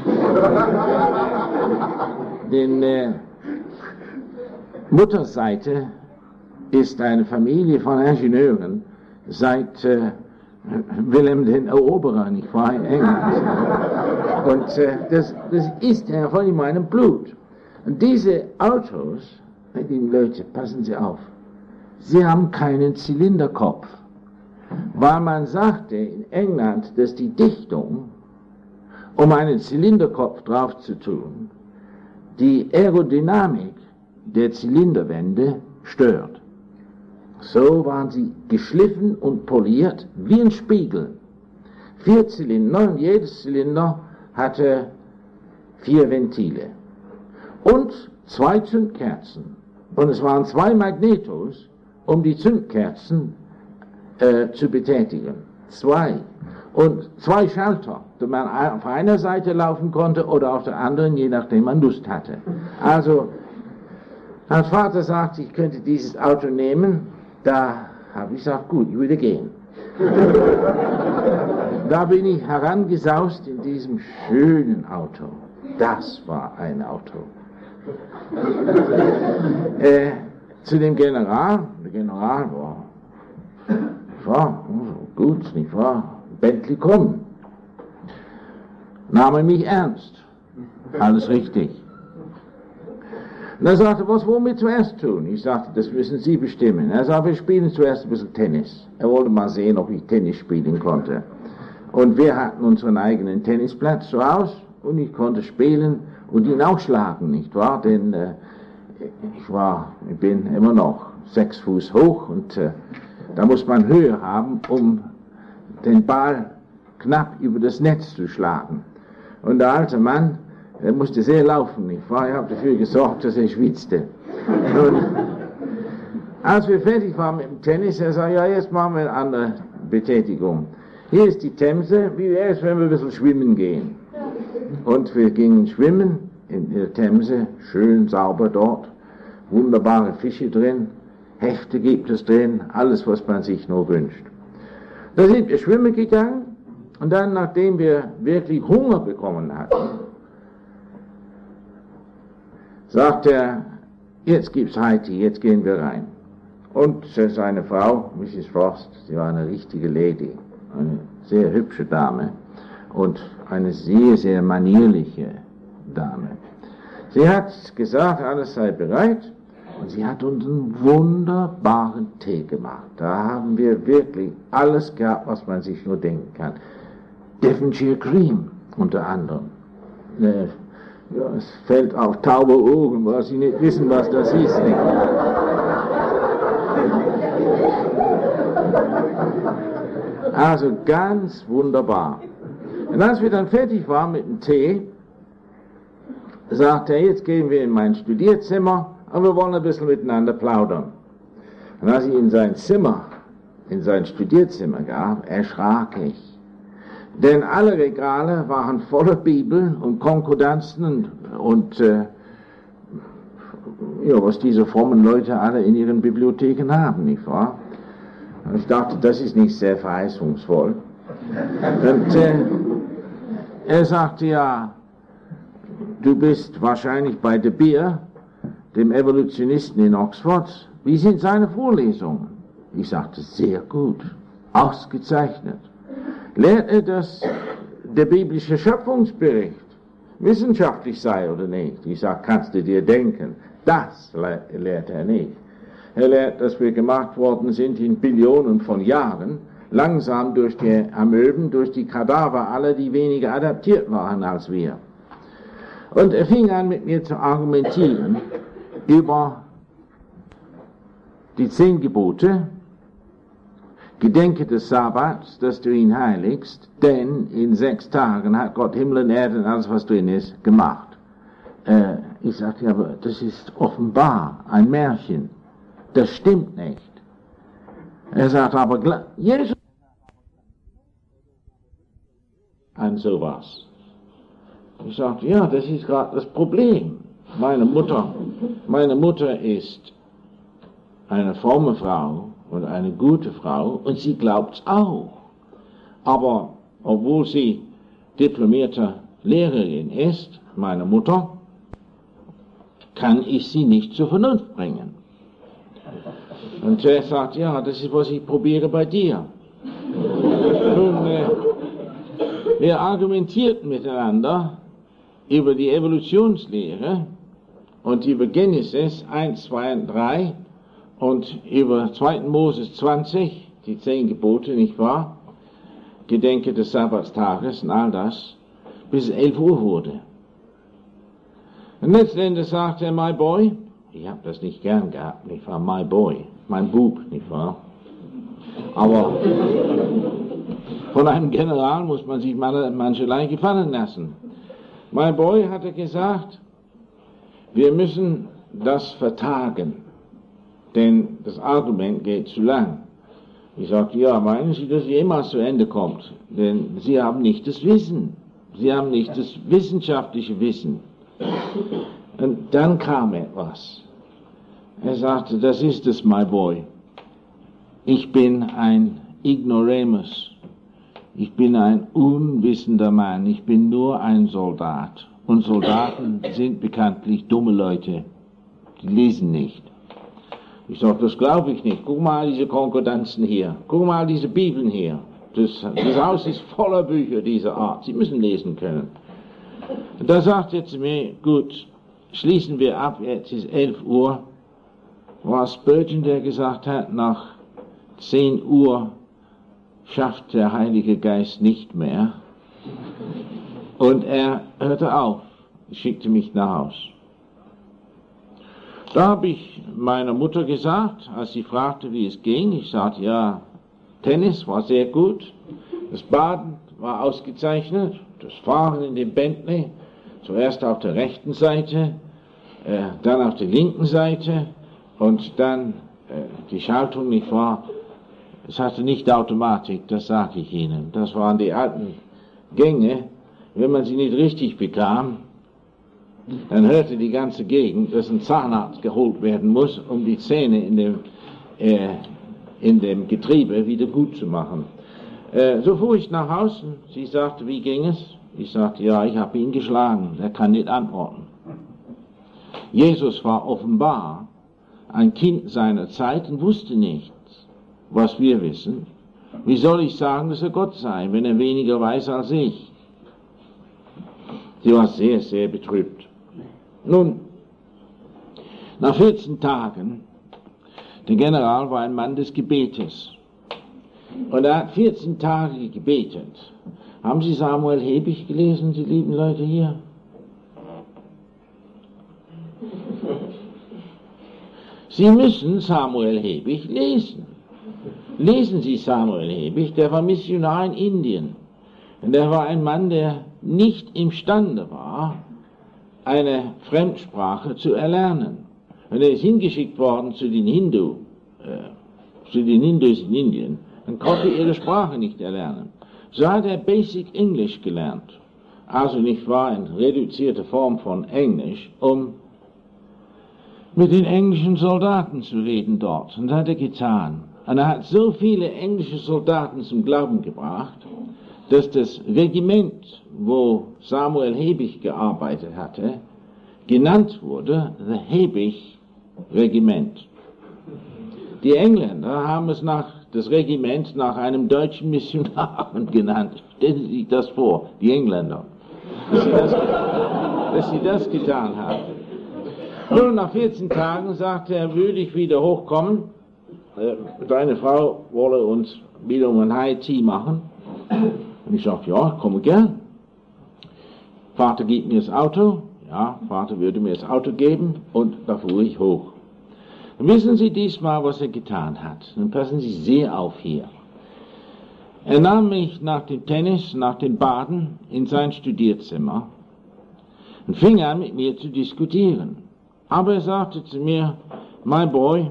Denn Mutters Seite ist eine Familie von Ingenieuren seit Wilhelm den Eroberer, nicht wahr, in England. Und das ist ja in meinem Blut. Und diese Autos, die Leute, passen Sie auf, sie haben keinen Zylinderkopf. Weil man sagte in England, dass die Dichtung, um einen Zylinderkopf drauf zu tun, die Aerodynamik der Zylinderwände stört. So waren sie geschliffen und poliert wie ein Spiegel. 4 Zylinder, und jedes Zylinder hatte 4 Ventile. Und 2 Zündkerzen. Und es waren 2 Magnetos, um die Zündkerzen zu betätigen. 2. Und 2 Schalter, die man auf einer Seite laufen konnte oder auf der anderen, je nachdem man Lust hatte. Also, als Vater sagte, ich könnte dieses Auto nehmen, da habe ich gesagt, gut, ich würde gehen. Da bin ich herangesaust in diesem schönen Auto. Das war ein Auto. Zu dem General, der General war gut, nicht wahr? Bentley kommen. Nahm er mich ernst. Alles richtig. Und er sagte, was wollen wir zuerst tun? Ich sagte, das müssen Sie bestimmen. Er sagte, wir spielen zuerst ein bisschen Tennis. Er wollte mal sehen, ob ich Tennis spielen konnte. Und wir hatten unseren eigenen Tennisplatz zu Hause und ich konnte spielen und ihn auch schlagen, nicht wahr? Denn ich bin immer noch 6 Fuß hoch und da muss man Höhe haben, um den Ball knapp über das Netz zu schlagen. Und der alte Mann, er musste sehr laufen, nicht wahr? Ich habe dafür gesorgt, dass er schwitzte. Und als wir fertig waren mit dem Tennis, er sagte, ja, jetzt machen wir eine andere Betätigung. Hier ist die Themse, wie wäre es, wenn wir ein bisschen schwimmen gehen? Und wir gingen schwimmen in der Themse, schön sauber dort, wunderbare Fische drin, Hefte gibt es drin, alles, was man sich nur wünscht. Da sind wir schwimmen gegangen und dann, nachdem wir wirklich Hunger bekommen hatten, sagt er, jetzt gibt's High Tea, jetzt gehen wir rein. Und seine Frau, Mrs. Frost, sie war eine richtige Lady, eine sehr hübsche Dame und eine sehr, sehr manierliche Dame. Sie hat gesagt, alles sei bereit und sie hat uns einen wunderbaren Tee gemacht. Da haben wir wirklich alles gehabt, was man sich nur denken kann. Devonshire Cream unter anderem. Ja, es fällt auf taube Ohren, weil sie nicht wissen, was das ist. Nicht? Also ganz wunderbar. Und als wir dann fertig waren mit dem Tee, sagte er, jetzt gehen wir in mein Studierzimmer und wir wollen ein bisschen miteinander plaudern. Und als ich in sein Studierzimmer gab, erschrak ich. Denn alle Regale waren voller Bibeln und Konkordanzen und ja, was diese frommen Leute alle in ihren Bibliotheken haben, nicht wahr? Und ich dachte, das ist nicht sehr verheißungsvoll. Und er sagte, ja, du bist wahrscheinlich bei De Beer, dem Evolutionisten in Oxford. Wie sind seine Vorlesungen? Ich sagte, sehr gut, ausgezeichnet. Lehrt er, dass der biblische Schöpfungsbericht wissenschaftlich sei oder nicht? Ich sage, kannst du dir denken, das lehrt er nicht. Er lehrt, dass wir gemacht worden sind in Billionen von Jahren, langsam durch die Amöben, durch die Kadaver aller, die weniger adaptiert waren als wir. Und er fing an mit mir zu argumentieren über die 10 Gebote. Gedenke des Sabbats, dass du ihn heiligst, denn in 6 Tagen hat Gott Himmel und Erde und alles, was drin ist, gemacht. Ich sagte, ja, aber das ist offenbar ein Märchen. Das stimmt nicht. Er sagt aber, Jesus an sowas. Ich sagte, ja, das ist gerade das Problem. Meine Mutter ist eine fromme Frau und eine gute Frau und sie glaubt's auch. Aber obwohl sie diplomierte Lehrerin ist, meine Mutter, kann ich sie nicht zur Vernunft bringen. Und er sagt, ja, das ist, was ich probiere bei dir. Nun, wir argumentierten miteinander über die Evolutionslehre und über Genesis 1, 2 und 3 und über 2. Moses 20, die 10 Gebote, nicht wahr? Gedenke des Sabbatstages und all das, bis es 11 Uhr wurde. Und letztendlich sagte er, my boy, ich habe das nicht gern gehabt, nicht wahr, my boy, mein Bub, nicht wahr? Aber von einem General muss man sich mancherlei gefallen lassen. My boy, hat er gesagt, wir müssen das vertagen, denn das Argument geht zu lang. Ich sagte, ja, meinen Sie, dass es jemals zu Ende kommt? Denn Sie haben nicht das Wissen. Sie haben nicht das wissenschaftliche Wissen. Und dann kam etwas. Er sagte, das ist es, my boy. Ich bin ein Ignoramus. Ich bin ein unwissender Mann. Ich bin nur ein Soldat. Und Soldaten sind bekanntlich dumme Leute. Die lesen nicht. Ich sage, das glaube ich nicht. Guck mal diese Konkordanzen hier. Guck mal diese Bibeln hier. Das Haus ist voller Bücher dieser Art. Sie müssen lesen können. Da sagt er zu mir, gut, schließen wir ab, jetzt ist 11 Uhr. War Spurgeon, der gesagt hat, nach 10 Uhr schafft der Heilige Geist nicht mehr. Und er hörte auf, schickte mich nach Haus. Da habe ich meiner Mutter gesagt, als sie fragte, wie es ging, ich sagte, ja, Tennis war sehr gut, das Baden war ausgezeichnet, das Fahren in dem Bentley, zuerst auf der rechten Seite, dann auf der linken Seite und dann die Schaltung, nicht wahr? Es hatte nicht Automatik, das sage ich Ihnen. Das waren die alten Gänge. Wenn man sie nicht richtig bekam, dann hörte die ganze Gegend, dass ein Zahnarzt geholt werden muss, um die Zähne in dem Getriebe wieder gut zu machen. So fuhr ich nach Hause. Sie sagte, wie ging es? Ich sagte, ja, ich habe ihn geschlagen. Er kann nicht antworten. Jesus war offenbar ein Kind seiner Zeit und wusste nichts, was wir wissen. Wie soll ich sagen, dass er Gott sei, wenn er weniger weiß als ich? Sie war sehr, sehr betrübt. Nun, nach 14 Tagen, der General war ein Mann des Gebetes. Und er hat 14 Tage gebetet. Haben Sie Samuel Hebig gelesen, die lieben Leute hier? Sie müssen Samuel Hebig lesen. Lesen Sie Samuel Hebig, der war Missionar in Indien. Und der war ein Mann, der nicht imstande war, eine Fremdsprache zu erlernen. Und er ist hingeschickt worden zu den Hindus in Indien, dann konnte er ihre Sprache nicht erlernen. So hat er Basic English gelernt. Also nicht wahr, eine reduzierte Form von Englisch, um mit den englischen Soldaten zu reden dort. Und das hat er getan. Und er hat so viele englische Soldaten zum Glauben gebracht, dass das Regiment, wo Samuel Hebig gearbeitet hatte, genannt wurde, The Hebig Regiment. Die Engländer haben das Regiment nach einem deutschen Missionar genannt. Stellen Sie sich das vor, die Engländer, dass sie das getan haben. Nun, nach 14 Tagen sagte er, würde ich wieder hochkommen. Deine Frau wolle uns wieder um ein High Tea machen. Und ich sagte, ja, ich komme gern. Vater gibt mir das Auto. Ja, Vater würde mir das Auto geben. Und da fuhr ich hoch. Und wissen Sie diesmal, was er getan hat? Nun passen Sie sehr auf hier. Er nahm mich nach dem Tennis, nach dem Baden in sein Studierzimmer und fing an, mit mir zu diskutieren. Aber er sagte zu mir, my boy,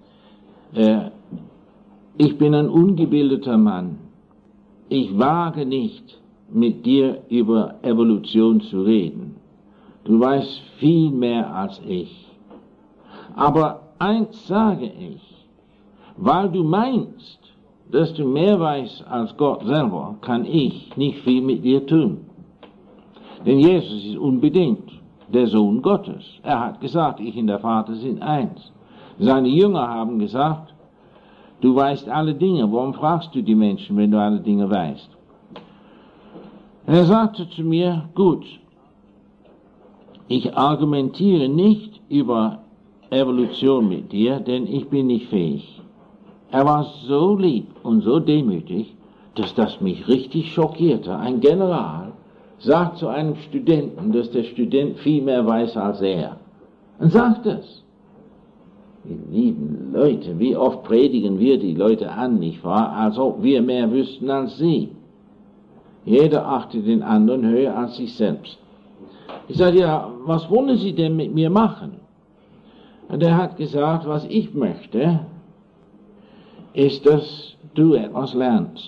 ich bin ein ungebildeter Mann. Ich wage nicht, mit dir über Evolution zu reden. Du weißt viel mehr als ich. Aber eins sage ich, weil du meinst, dass du mehr weißt als Gott selber, kann ich nicht viel mit dir tun. Denn Jesus ist unbedingt der Sohn Gottes. Er hat gesagt, ich und der Vater sind eins. Seine Jünger haben gesagt, du weißt alle Dinge, warum fragst du die Menschen, wenn du alle Dinge weißt? Er sagte zu mir, gut, ich argumentiere nicht über Evolution mit dir, denn ich bin nicht fähig. Er war so lieb und so demütig, dass das mich richtig schockierte. Ein General sagt zu einem Studenten, dass der Student viel mehr weiß als er. Und sagt es. Die lieben Leute, wie oft predigen wir die Leute an, nicht wahr? Als ob wir mehr wüssten als sie. Jeder achtet den anderen höher als sich selbst. Ich sage, ja, was wollen Sie denn mit mir machen? Und er hat gesagt, was ich möchte, ist, dass du etwas lernst.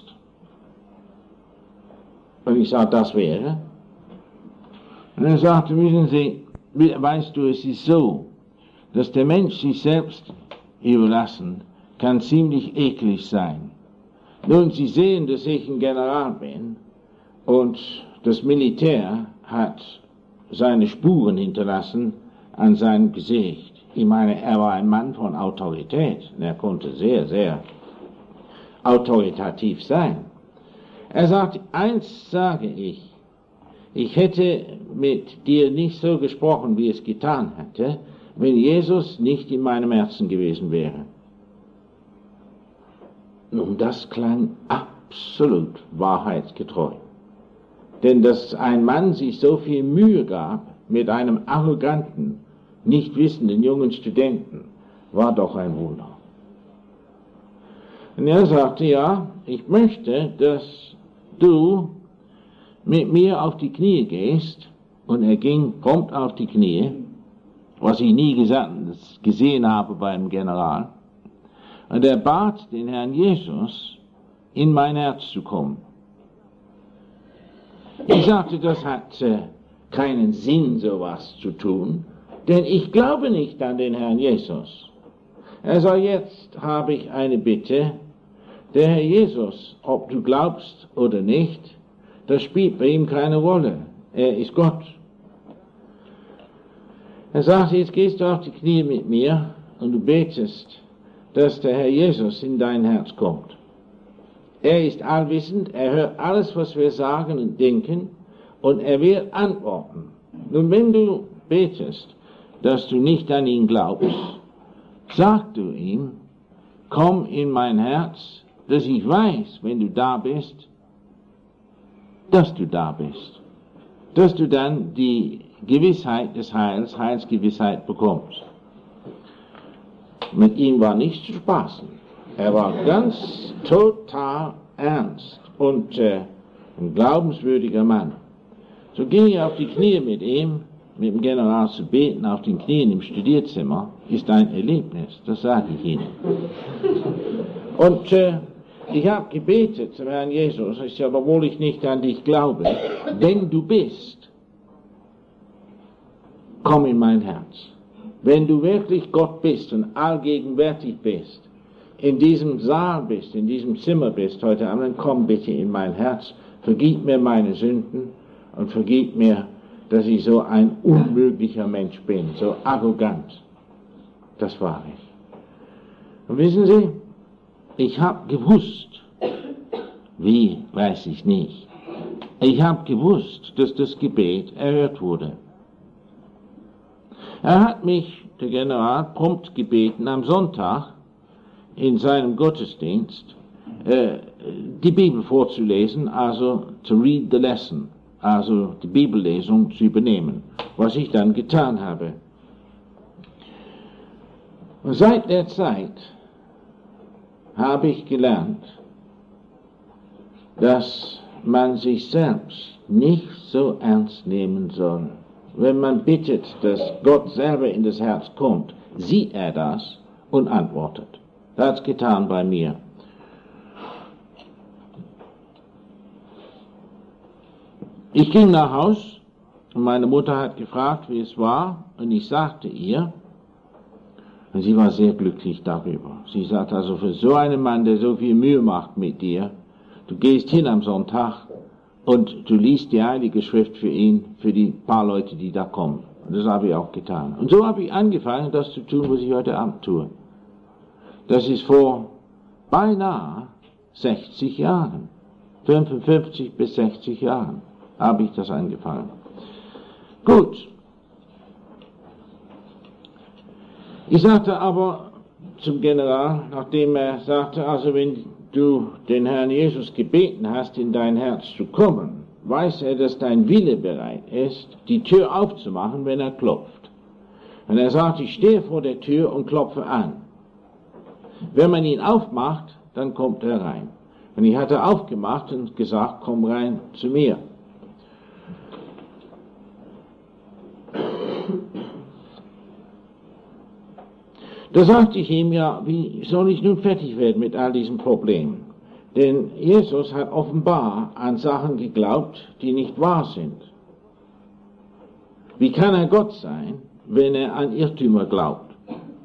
Und ich sagte, das wäre. Und er sagte, wissen Sie, weißt du, es ist so, dass der Mensch sich selbst überlassen kann ziemlich eklig sein. Nun, Sie sehen, dass ich ein General bin und das Militär hat seine Spuren hinterlassen an seinem Gesicht. Ich meine, er war ein Mann von Autorität. Er konnte sehr, sehr autoritativ sein. Er sagt, eins sage ich hätte mit dir nicht so gesprochen, wie es getan hätte, wenn Jesus nicht in meinem Herzen gewesen wäre. Nun, das klang absolut wahrheitsgetreu. Denn dass ein Mann sich so viel Mühe gab mit einem arroganten, nicht wissenden jungen Studenten, war doch ein Wunder. Und er sagte, ja, ich möchte, dass du mit mir auf die Knie gehst. Und er ging prompt auf die Knie, was ich nie gesehen habe beim General. Und er bat den Herrn Jesus, in mein Herz zu kommen. Ich sagte, das hat keinen Sinn, sowas zu tun, denn ich glaube nicht an den Herrn Jesus. Er sagt, jetzt habe ich eine Bitte. Der Herr Jesus, ob du glaubst oder nicht, das spielt bei ihm keine Rolle. Er ist Gott. Er sagt, jetzt gehst du auf die Knie mit mir und du betest, dass der Herr Jesus in dein Herz kommt. Er ist allwissend, er hört alles, was wir sagen und denken, und er wird antworten. Nun, wenn du betest, dass du nicht an ihn glaubst, sag du ihm, komm in mein Herz, dass ich weiß, wenn du da bist, dass du da bist, dass du dann die Gewissheit des Heils, Heilsgewissheit bekommst. Mit ihm war nicht zu spaßen. Er war ganz total ernst und ein glaubenswürdiger Mann. So ging ich auf die Knie mit ihm, mit dem General zu beten, auf den Knien im Studierzimmer, ist ein Erlebnis, das sage ich Ihnen. Und ich habe gebetet zum Herrn Jesus, ich sage, obwohl ich nicht an dich glaube, wenn du bist, komm in mein Herz. Wenn du wirklich Gott bist und allgegenwärtig bist, in diesem Saal bist, in diesem Zimmer bist heute Abend, dann komm bitte in mein Herz, vergib mir meine Sünden und vergib mir, dass ich so ein unmöglicher Mensch bin, so arrogant. Das war ich. Und wissen Sie, ich habe gewusst, wie, weiß ich nicht, ich habe gewusst, dass das Gebet erhört wurde. Er hat mich, der General, prompt gebeten, am Sonntag in seinem Gottesdienst die Bibel vorzulesen, also to read the lesson, also die Bibellesung zu übernehmen, was ich dann getan habe. Und seit der Zeit habe ich gelernt, dass man sich selbst nicht so ernst nehmen soll. Wenn man bittet, dass Gott selber in das Herz kommt, sieht er das und antwortet. Das hat es getan bei mir. Ich ging nach Haus und meine Mutter hat gefragt, wie es war, und ich sagte ihr, und sie war sehr glücklich darüber. Sie sagt also, für so einen Mann, der so viel Mühe macht mit dir, du gehst hin am Sonntag und du liest die Heilige Schrift für ihn, für die paar Leute, die da kommen. Und das habe ich auch getan. Und so habe ich angefangen, das zu tun, was ich heute Abend tue. Das ist vor beinahe 60 Jahren, 55 bis 60 Jahren, habe ich das angefangen. Gut. Ich sagte aber zum General, nachdem er sagte, also wenn du den Herrn Jesus gebeten hast, in dein Herz zu kommen, weiß er, dass dein Wille bereit ist, die Tür aufzumachen, wenn er klopft. Und er sagt, ich stehe vor der Tür und klopfe an. Wenn man ihn aufmacht, dann kommt er rein. Und ich hatte aufgemacht und gesagt, komm rein zu mir. Da sagte ich ihm, ja, wie soll ich nun fertig werden mit all diesen Problemen? Denn Jesus hat offenbar an Sachen geglaubt, die nicht wahr sind. Wie kann er Gott sein, wenn er an Irrtümer glaubt?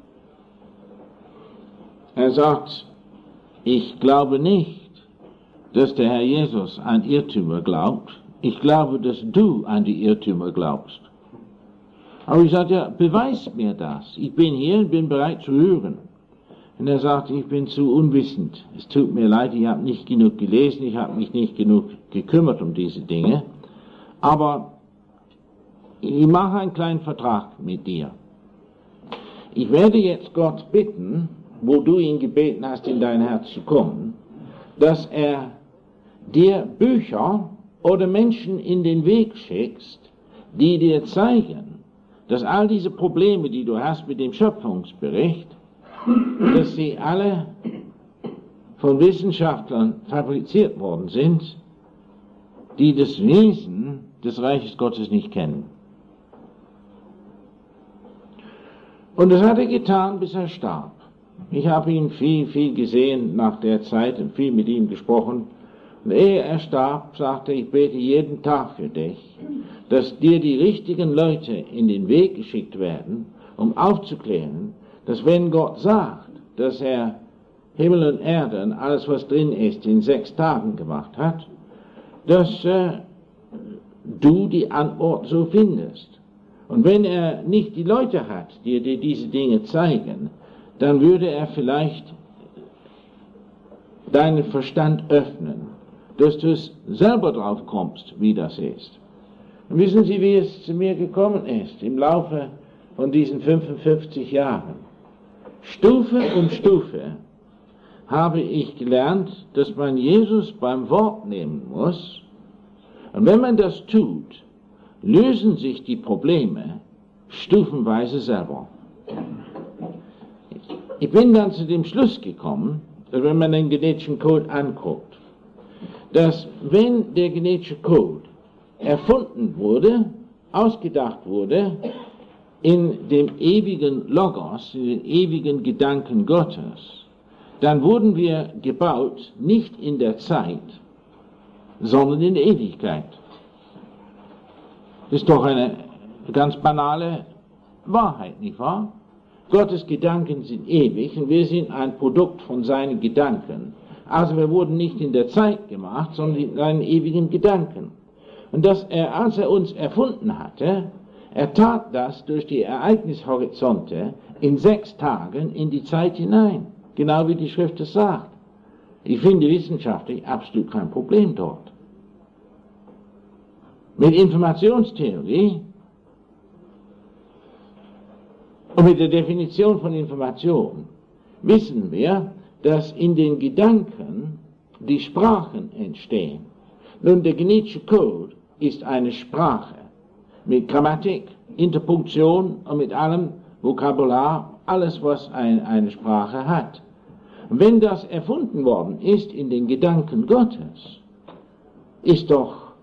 Er sagt, ich glaube nicht, dass der Herr Jesus an Irrtümer glaubt. Ich glaube, dass du an die Irrtümer glaubst. Aber ich sagte, ja, beweis mir das. Ich bin hier und bin bereit zu hören. Und er sagte, ich bin zu unwissend. Es tut mir leid, ich habe nicht genug gelesen, ich habe mich nicht genug gekümmert um diese Dinge. Aber ich mache einen kleinen Vertrag mit dir. Ich werde jetzt Gott bitten, wo du ihn gebeten hast, in dein Herz zu kommen, dass er dir Bücher oder Menschen in den Weg schickst, die dir zeigen, dass all diese Probleme, die du hast mit dem Schöpfungsbericht, dass sie alle von Wissenschaftlern fabriziert worden sind, die das Wesen des Reiches Gottes nicht kennen. Und das hat er getan, bis er starb. Ich habe ihn viel gesehen nach der Zeit und viel mit ihm gesprochen. Und ehe er starb, sagte er, ich bete jeden Tag für dich, dass dir die richtigen Leute in den Weg geschickt werden, um aufzuklären, dass wenn Gott sagt, dass er Himmel und Erde und alles, was drin ist, in 6 Tagen gemacht hat, dass du die Antwort so findest. Und wenn er nicht die Leute hat, die dir diese Dinge zeigen, dann würde er vielleicht deinen Verstand öffnen, dass du es selber drauf kommst, wie das ist. Und wissen Sie, wie es zu mir gekommen ist im Laufe von diesen 55 Jahren? Stufe um Stufe habe ich gelernt, dass man Jesus beim Wort nehmen muss Und wenn man das tut, lösen sich die Probleme stufenweise selber. Ich bin dann zu dem Schluss gekommen, wenn man den genetischen Code anguckt, dass wenn der genetische Code erfunden wurde, ausgedacht wurde, in dem ewigen Logos, in den ewigen Gedanken Gottes, dann wurden wir gebaut, nicht in der Zeit, sondern in der Ewigkeit. Das ist doch eine ganz banale Wahrheit, nicht wahr? Gottes Gedanken sind ewig und wir sind ein Produkt von seinen Gedanken. Also wir wurden nicht in der Zeit gemacht, sondern in seinen ewigen Gedanken. Und dass er, als er uns erfunden hatte, er tat das durch die Ereignishorizonte in 6 Tagen in die Zeit hinein. Genau wie die Schrift es sagt. Ich finde wissenschaftlich absolut kein Problem dort. Mit Informationstheorie und mit der Definition von Information wissen wir, dass in den Gedanken die Sprachen entstehen. Nun, der genetische Code ist eine Sprache mit Grammatik, Interpunktion und mit allem Vokabular, alles, was eine Sprache hat. Und wenn das erfunden worden ist in den Gedanken Gottes, ist doch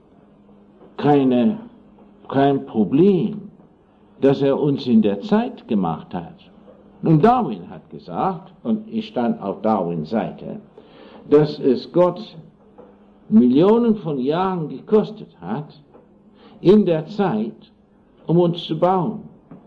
kein Problem, dass er uns in der Zeit gemacht hat. Nun, Darwin hat gesagt, und ich stand auf Darwins Seite, dass es Gott Millionen von Jahren gekostet hat, in der Zeit, um uns zu bauen.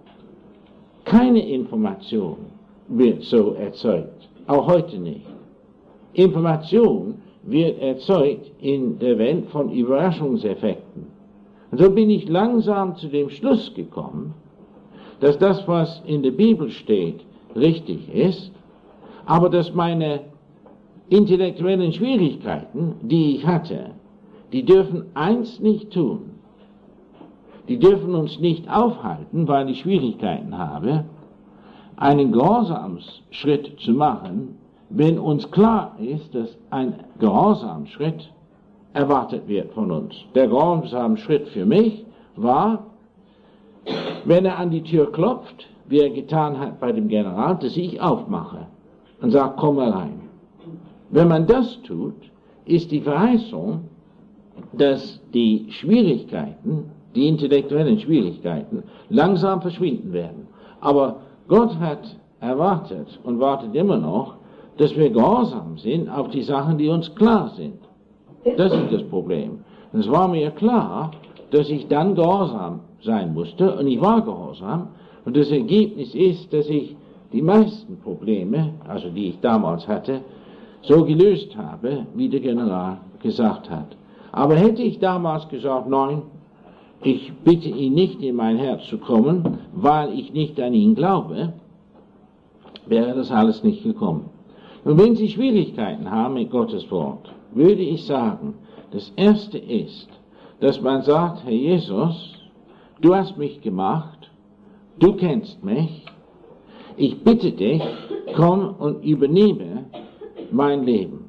Keine Information wird so erzeugt, auch heute nicht. Information wird erzeugt in der Welt von Überraschungseffekten. Und so bin ich langsam zu dem Schluss gekommen, dass das, was in der Bibel steht, richtig ist, aber dass meine intellektuellen Schwierigkeiten, die ich hatte, die dürfen eins nicht tun. Die dürfen uns nicht aufhalten, weil ich Schwierigkeiten habe, einen Gehorsamsschritt zu machen, wenn uns klar ist, dass ein Gehorsamsschritt erwartet wird von uns. Der Gehorsamsschritt für mich war, wenn er an die Tür klopft, wie er getan hat bei dem General, dass ich aufmache und sage, komm mal rein. Wenn man das tut, ist die Verheißung, dass die Schwierigkeiten, die intellektuellen Schwierigkeiten, langsam verschwinden werden. Aber Gott hat erwartet und wartet immer noch, dass wir gehorsam sind auf die Sachen, die uns klar sind. Das ist das Problem. Und es war mir klar, dass ich dann gehorsam sein musste, und ich war gehorsam, und das Ergebnis ist, dass ich die meisten Probleme, also die ich damals hatte, so gelöst habe, wie der General gesagt hat. Aber hätte ich damals gesagt, nein, ich bitte ihn nicht in mein Herz zu kommen, weil ich nicht an ihn glaube, wäre das alles nicht gekommen. Und wenn Sie Schwierigkeiten haben mit Gottes Wort, würde ich sagen, das Erste ist, dass man sagt, Herr Jesus, du hast mich gemacht, du kennst mich, ich bitte dich, komm und übernehme mein Leben.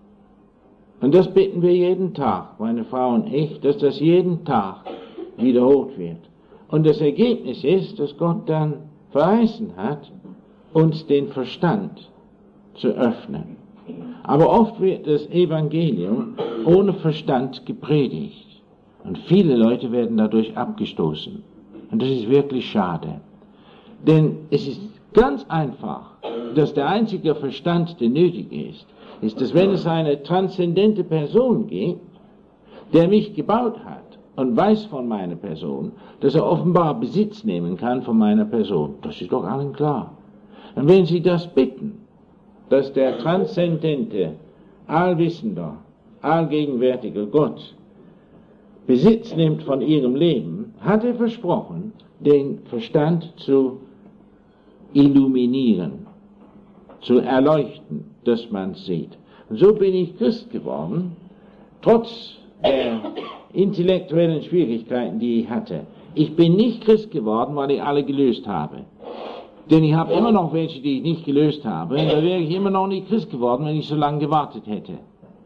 Und das bitten wir jeden Tag, meine Frau und ich, dass das jeden Tag wiederholt wird. Und das Ergebnis ist, dass Gott dann verheißen hat, uns den Verstand zu öffnen. Aber oft wird das Evangelium ohne Verstand gepredigt. Und viele Leute werden dadurch abgestoßen. Und das ist wirklich schade. Denn es ist ganz einfach, dass der einzige Verstand, der nötig ist, dass wenn es eine transzendente Person gibt, der mich gebaut hat und weiß von meiner Person, dass er offenbar Besitz nehmen kann von meiner Person. Das ist doch allen klar. Und wenn Sie das bitten, dass der transzendente, allwissender, allgegenwärtige Gott Besitz nimmt von Ihrem Leben, hat er versprochen, den Verstand zu illuminieren, zu erleuchten, dass man es sieht. Und so bin ich Christ geworden, trotz der intellektuellen Schwierigkeiten, die ich hatte. Ich bin nicht Christ geworden, weil ich alle gelöst habe. Denn ich habe immer noch welche, die ich nicht gelöst habe. Und da wäre ich immer noch nicht Christ geworden, wenn ich so lange gewartet hätte.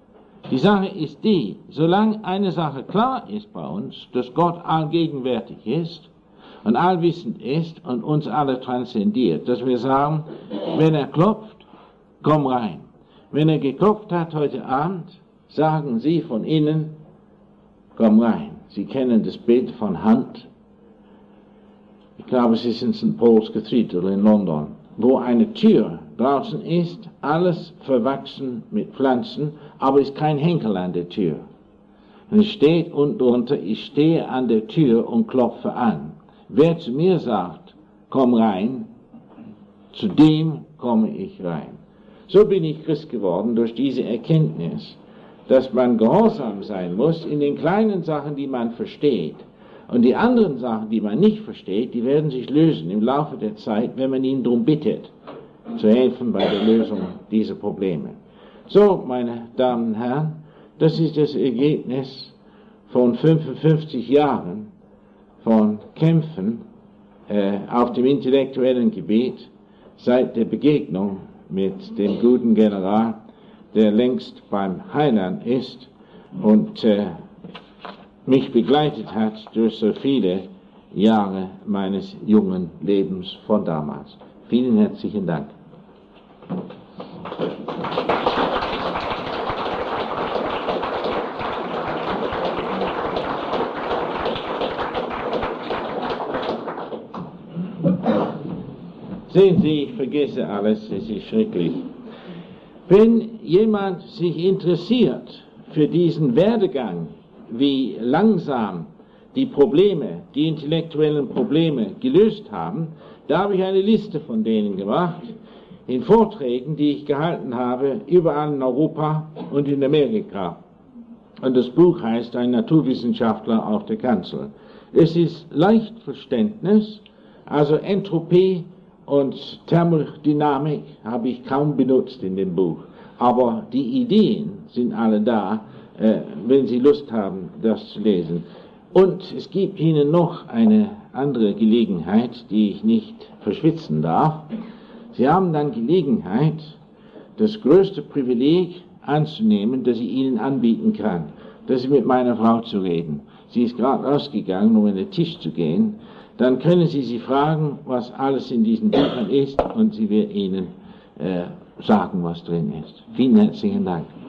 Die Sache ist die, solange eine Sache klar ist bei uns, dass Gott allgegenwärtig ist und allwissend ist und uns alle transzendiert, dass wir sagen, wenn er klopft, komm rein. Wenn er geklopft hat heute Abend, sagen Sie von innen, komm rein. Sie kennen das Bild von Hand. Ich glaube, es ist in St. Paul's Cathedral in London, wo eine Tür draußen ist, alles verwachsen mit Pflanzen, aber es ist kein Henkel an der Tür. Und es steht unten drunter, ich stehe an der Tür und klopfe an. Wer zu mir sagt, komm rein, zu dem komme ich rein. So bin ich Christ geworden durch diese Erkenntnis, dass man gehorsam sein muss in den kleinen Sachen, die man versteht. Und die anderen Sachen, die man nicht versteht, die werden sich lösen im Laufe der Zeit, wenn man ihn darum bittet, zu helfen bei der Lösung dieser Probleme. So, meine Damen und Herren, das ist das Ergebnis von 55 Jahren von Kämpfen auf dem intellektuellen Gebiet seit der Begegnung mit dem guten General, der längst beim Heiland ist und mich begleitet hat durch so viele Jahre meines jungen Lebens von damals. Vielen herzlichen Dank. Sehen Sie, ich vergesse alles, es ist schrecklich. Wenn jemand sich interessiert für diesen Werdegang, wie langsam die Probleme, die intellektuellen Probleme gelöst haben, da habe ich eine Liste von denen gemacht, in Vorträgen, die ich gehalten habe, überall in Europa und in Amerika. Und das Buch heißt Ein Naturwissenschaftler auf der Kanzel. Es ist Leichtverständnis, also Entropie und Thermodynamik habe ich kaum benutzt in dem Buch. Aber die Ideen sind alle da, wenn Sie Lust haben, das zu lesen. Und es gibt Ihnen noch eine andere Gelegenheit, die ich nicht verschwitzen darf. Sie haben dann Gelegenheit, das größte Privileg anzunehmen, das ich Ihnen anbieten kann. Das ist mit meiner Frau zu reden. Sie ist gerade rausgegangen, um an den Tisch zu gehen. Dann können Sie sie fragen, was alles in diesen Büchern ist, und sie wird Ihnen sagen, was drin ist. Vielen herzlichen Dank.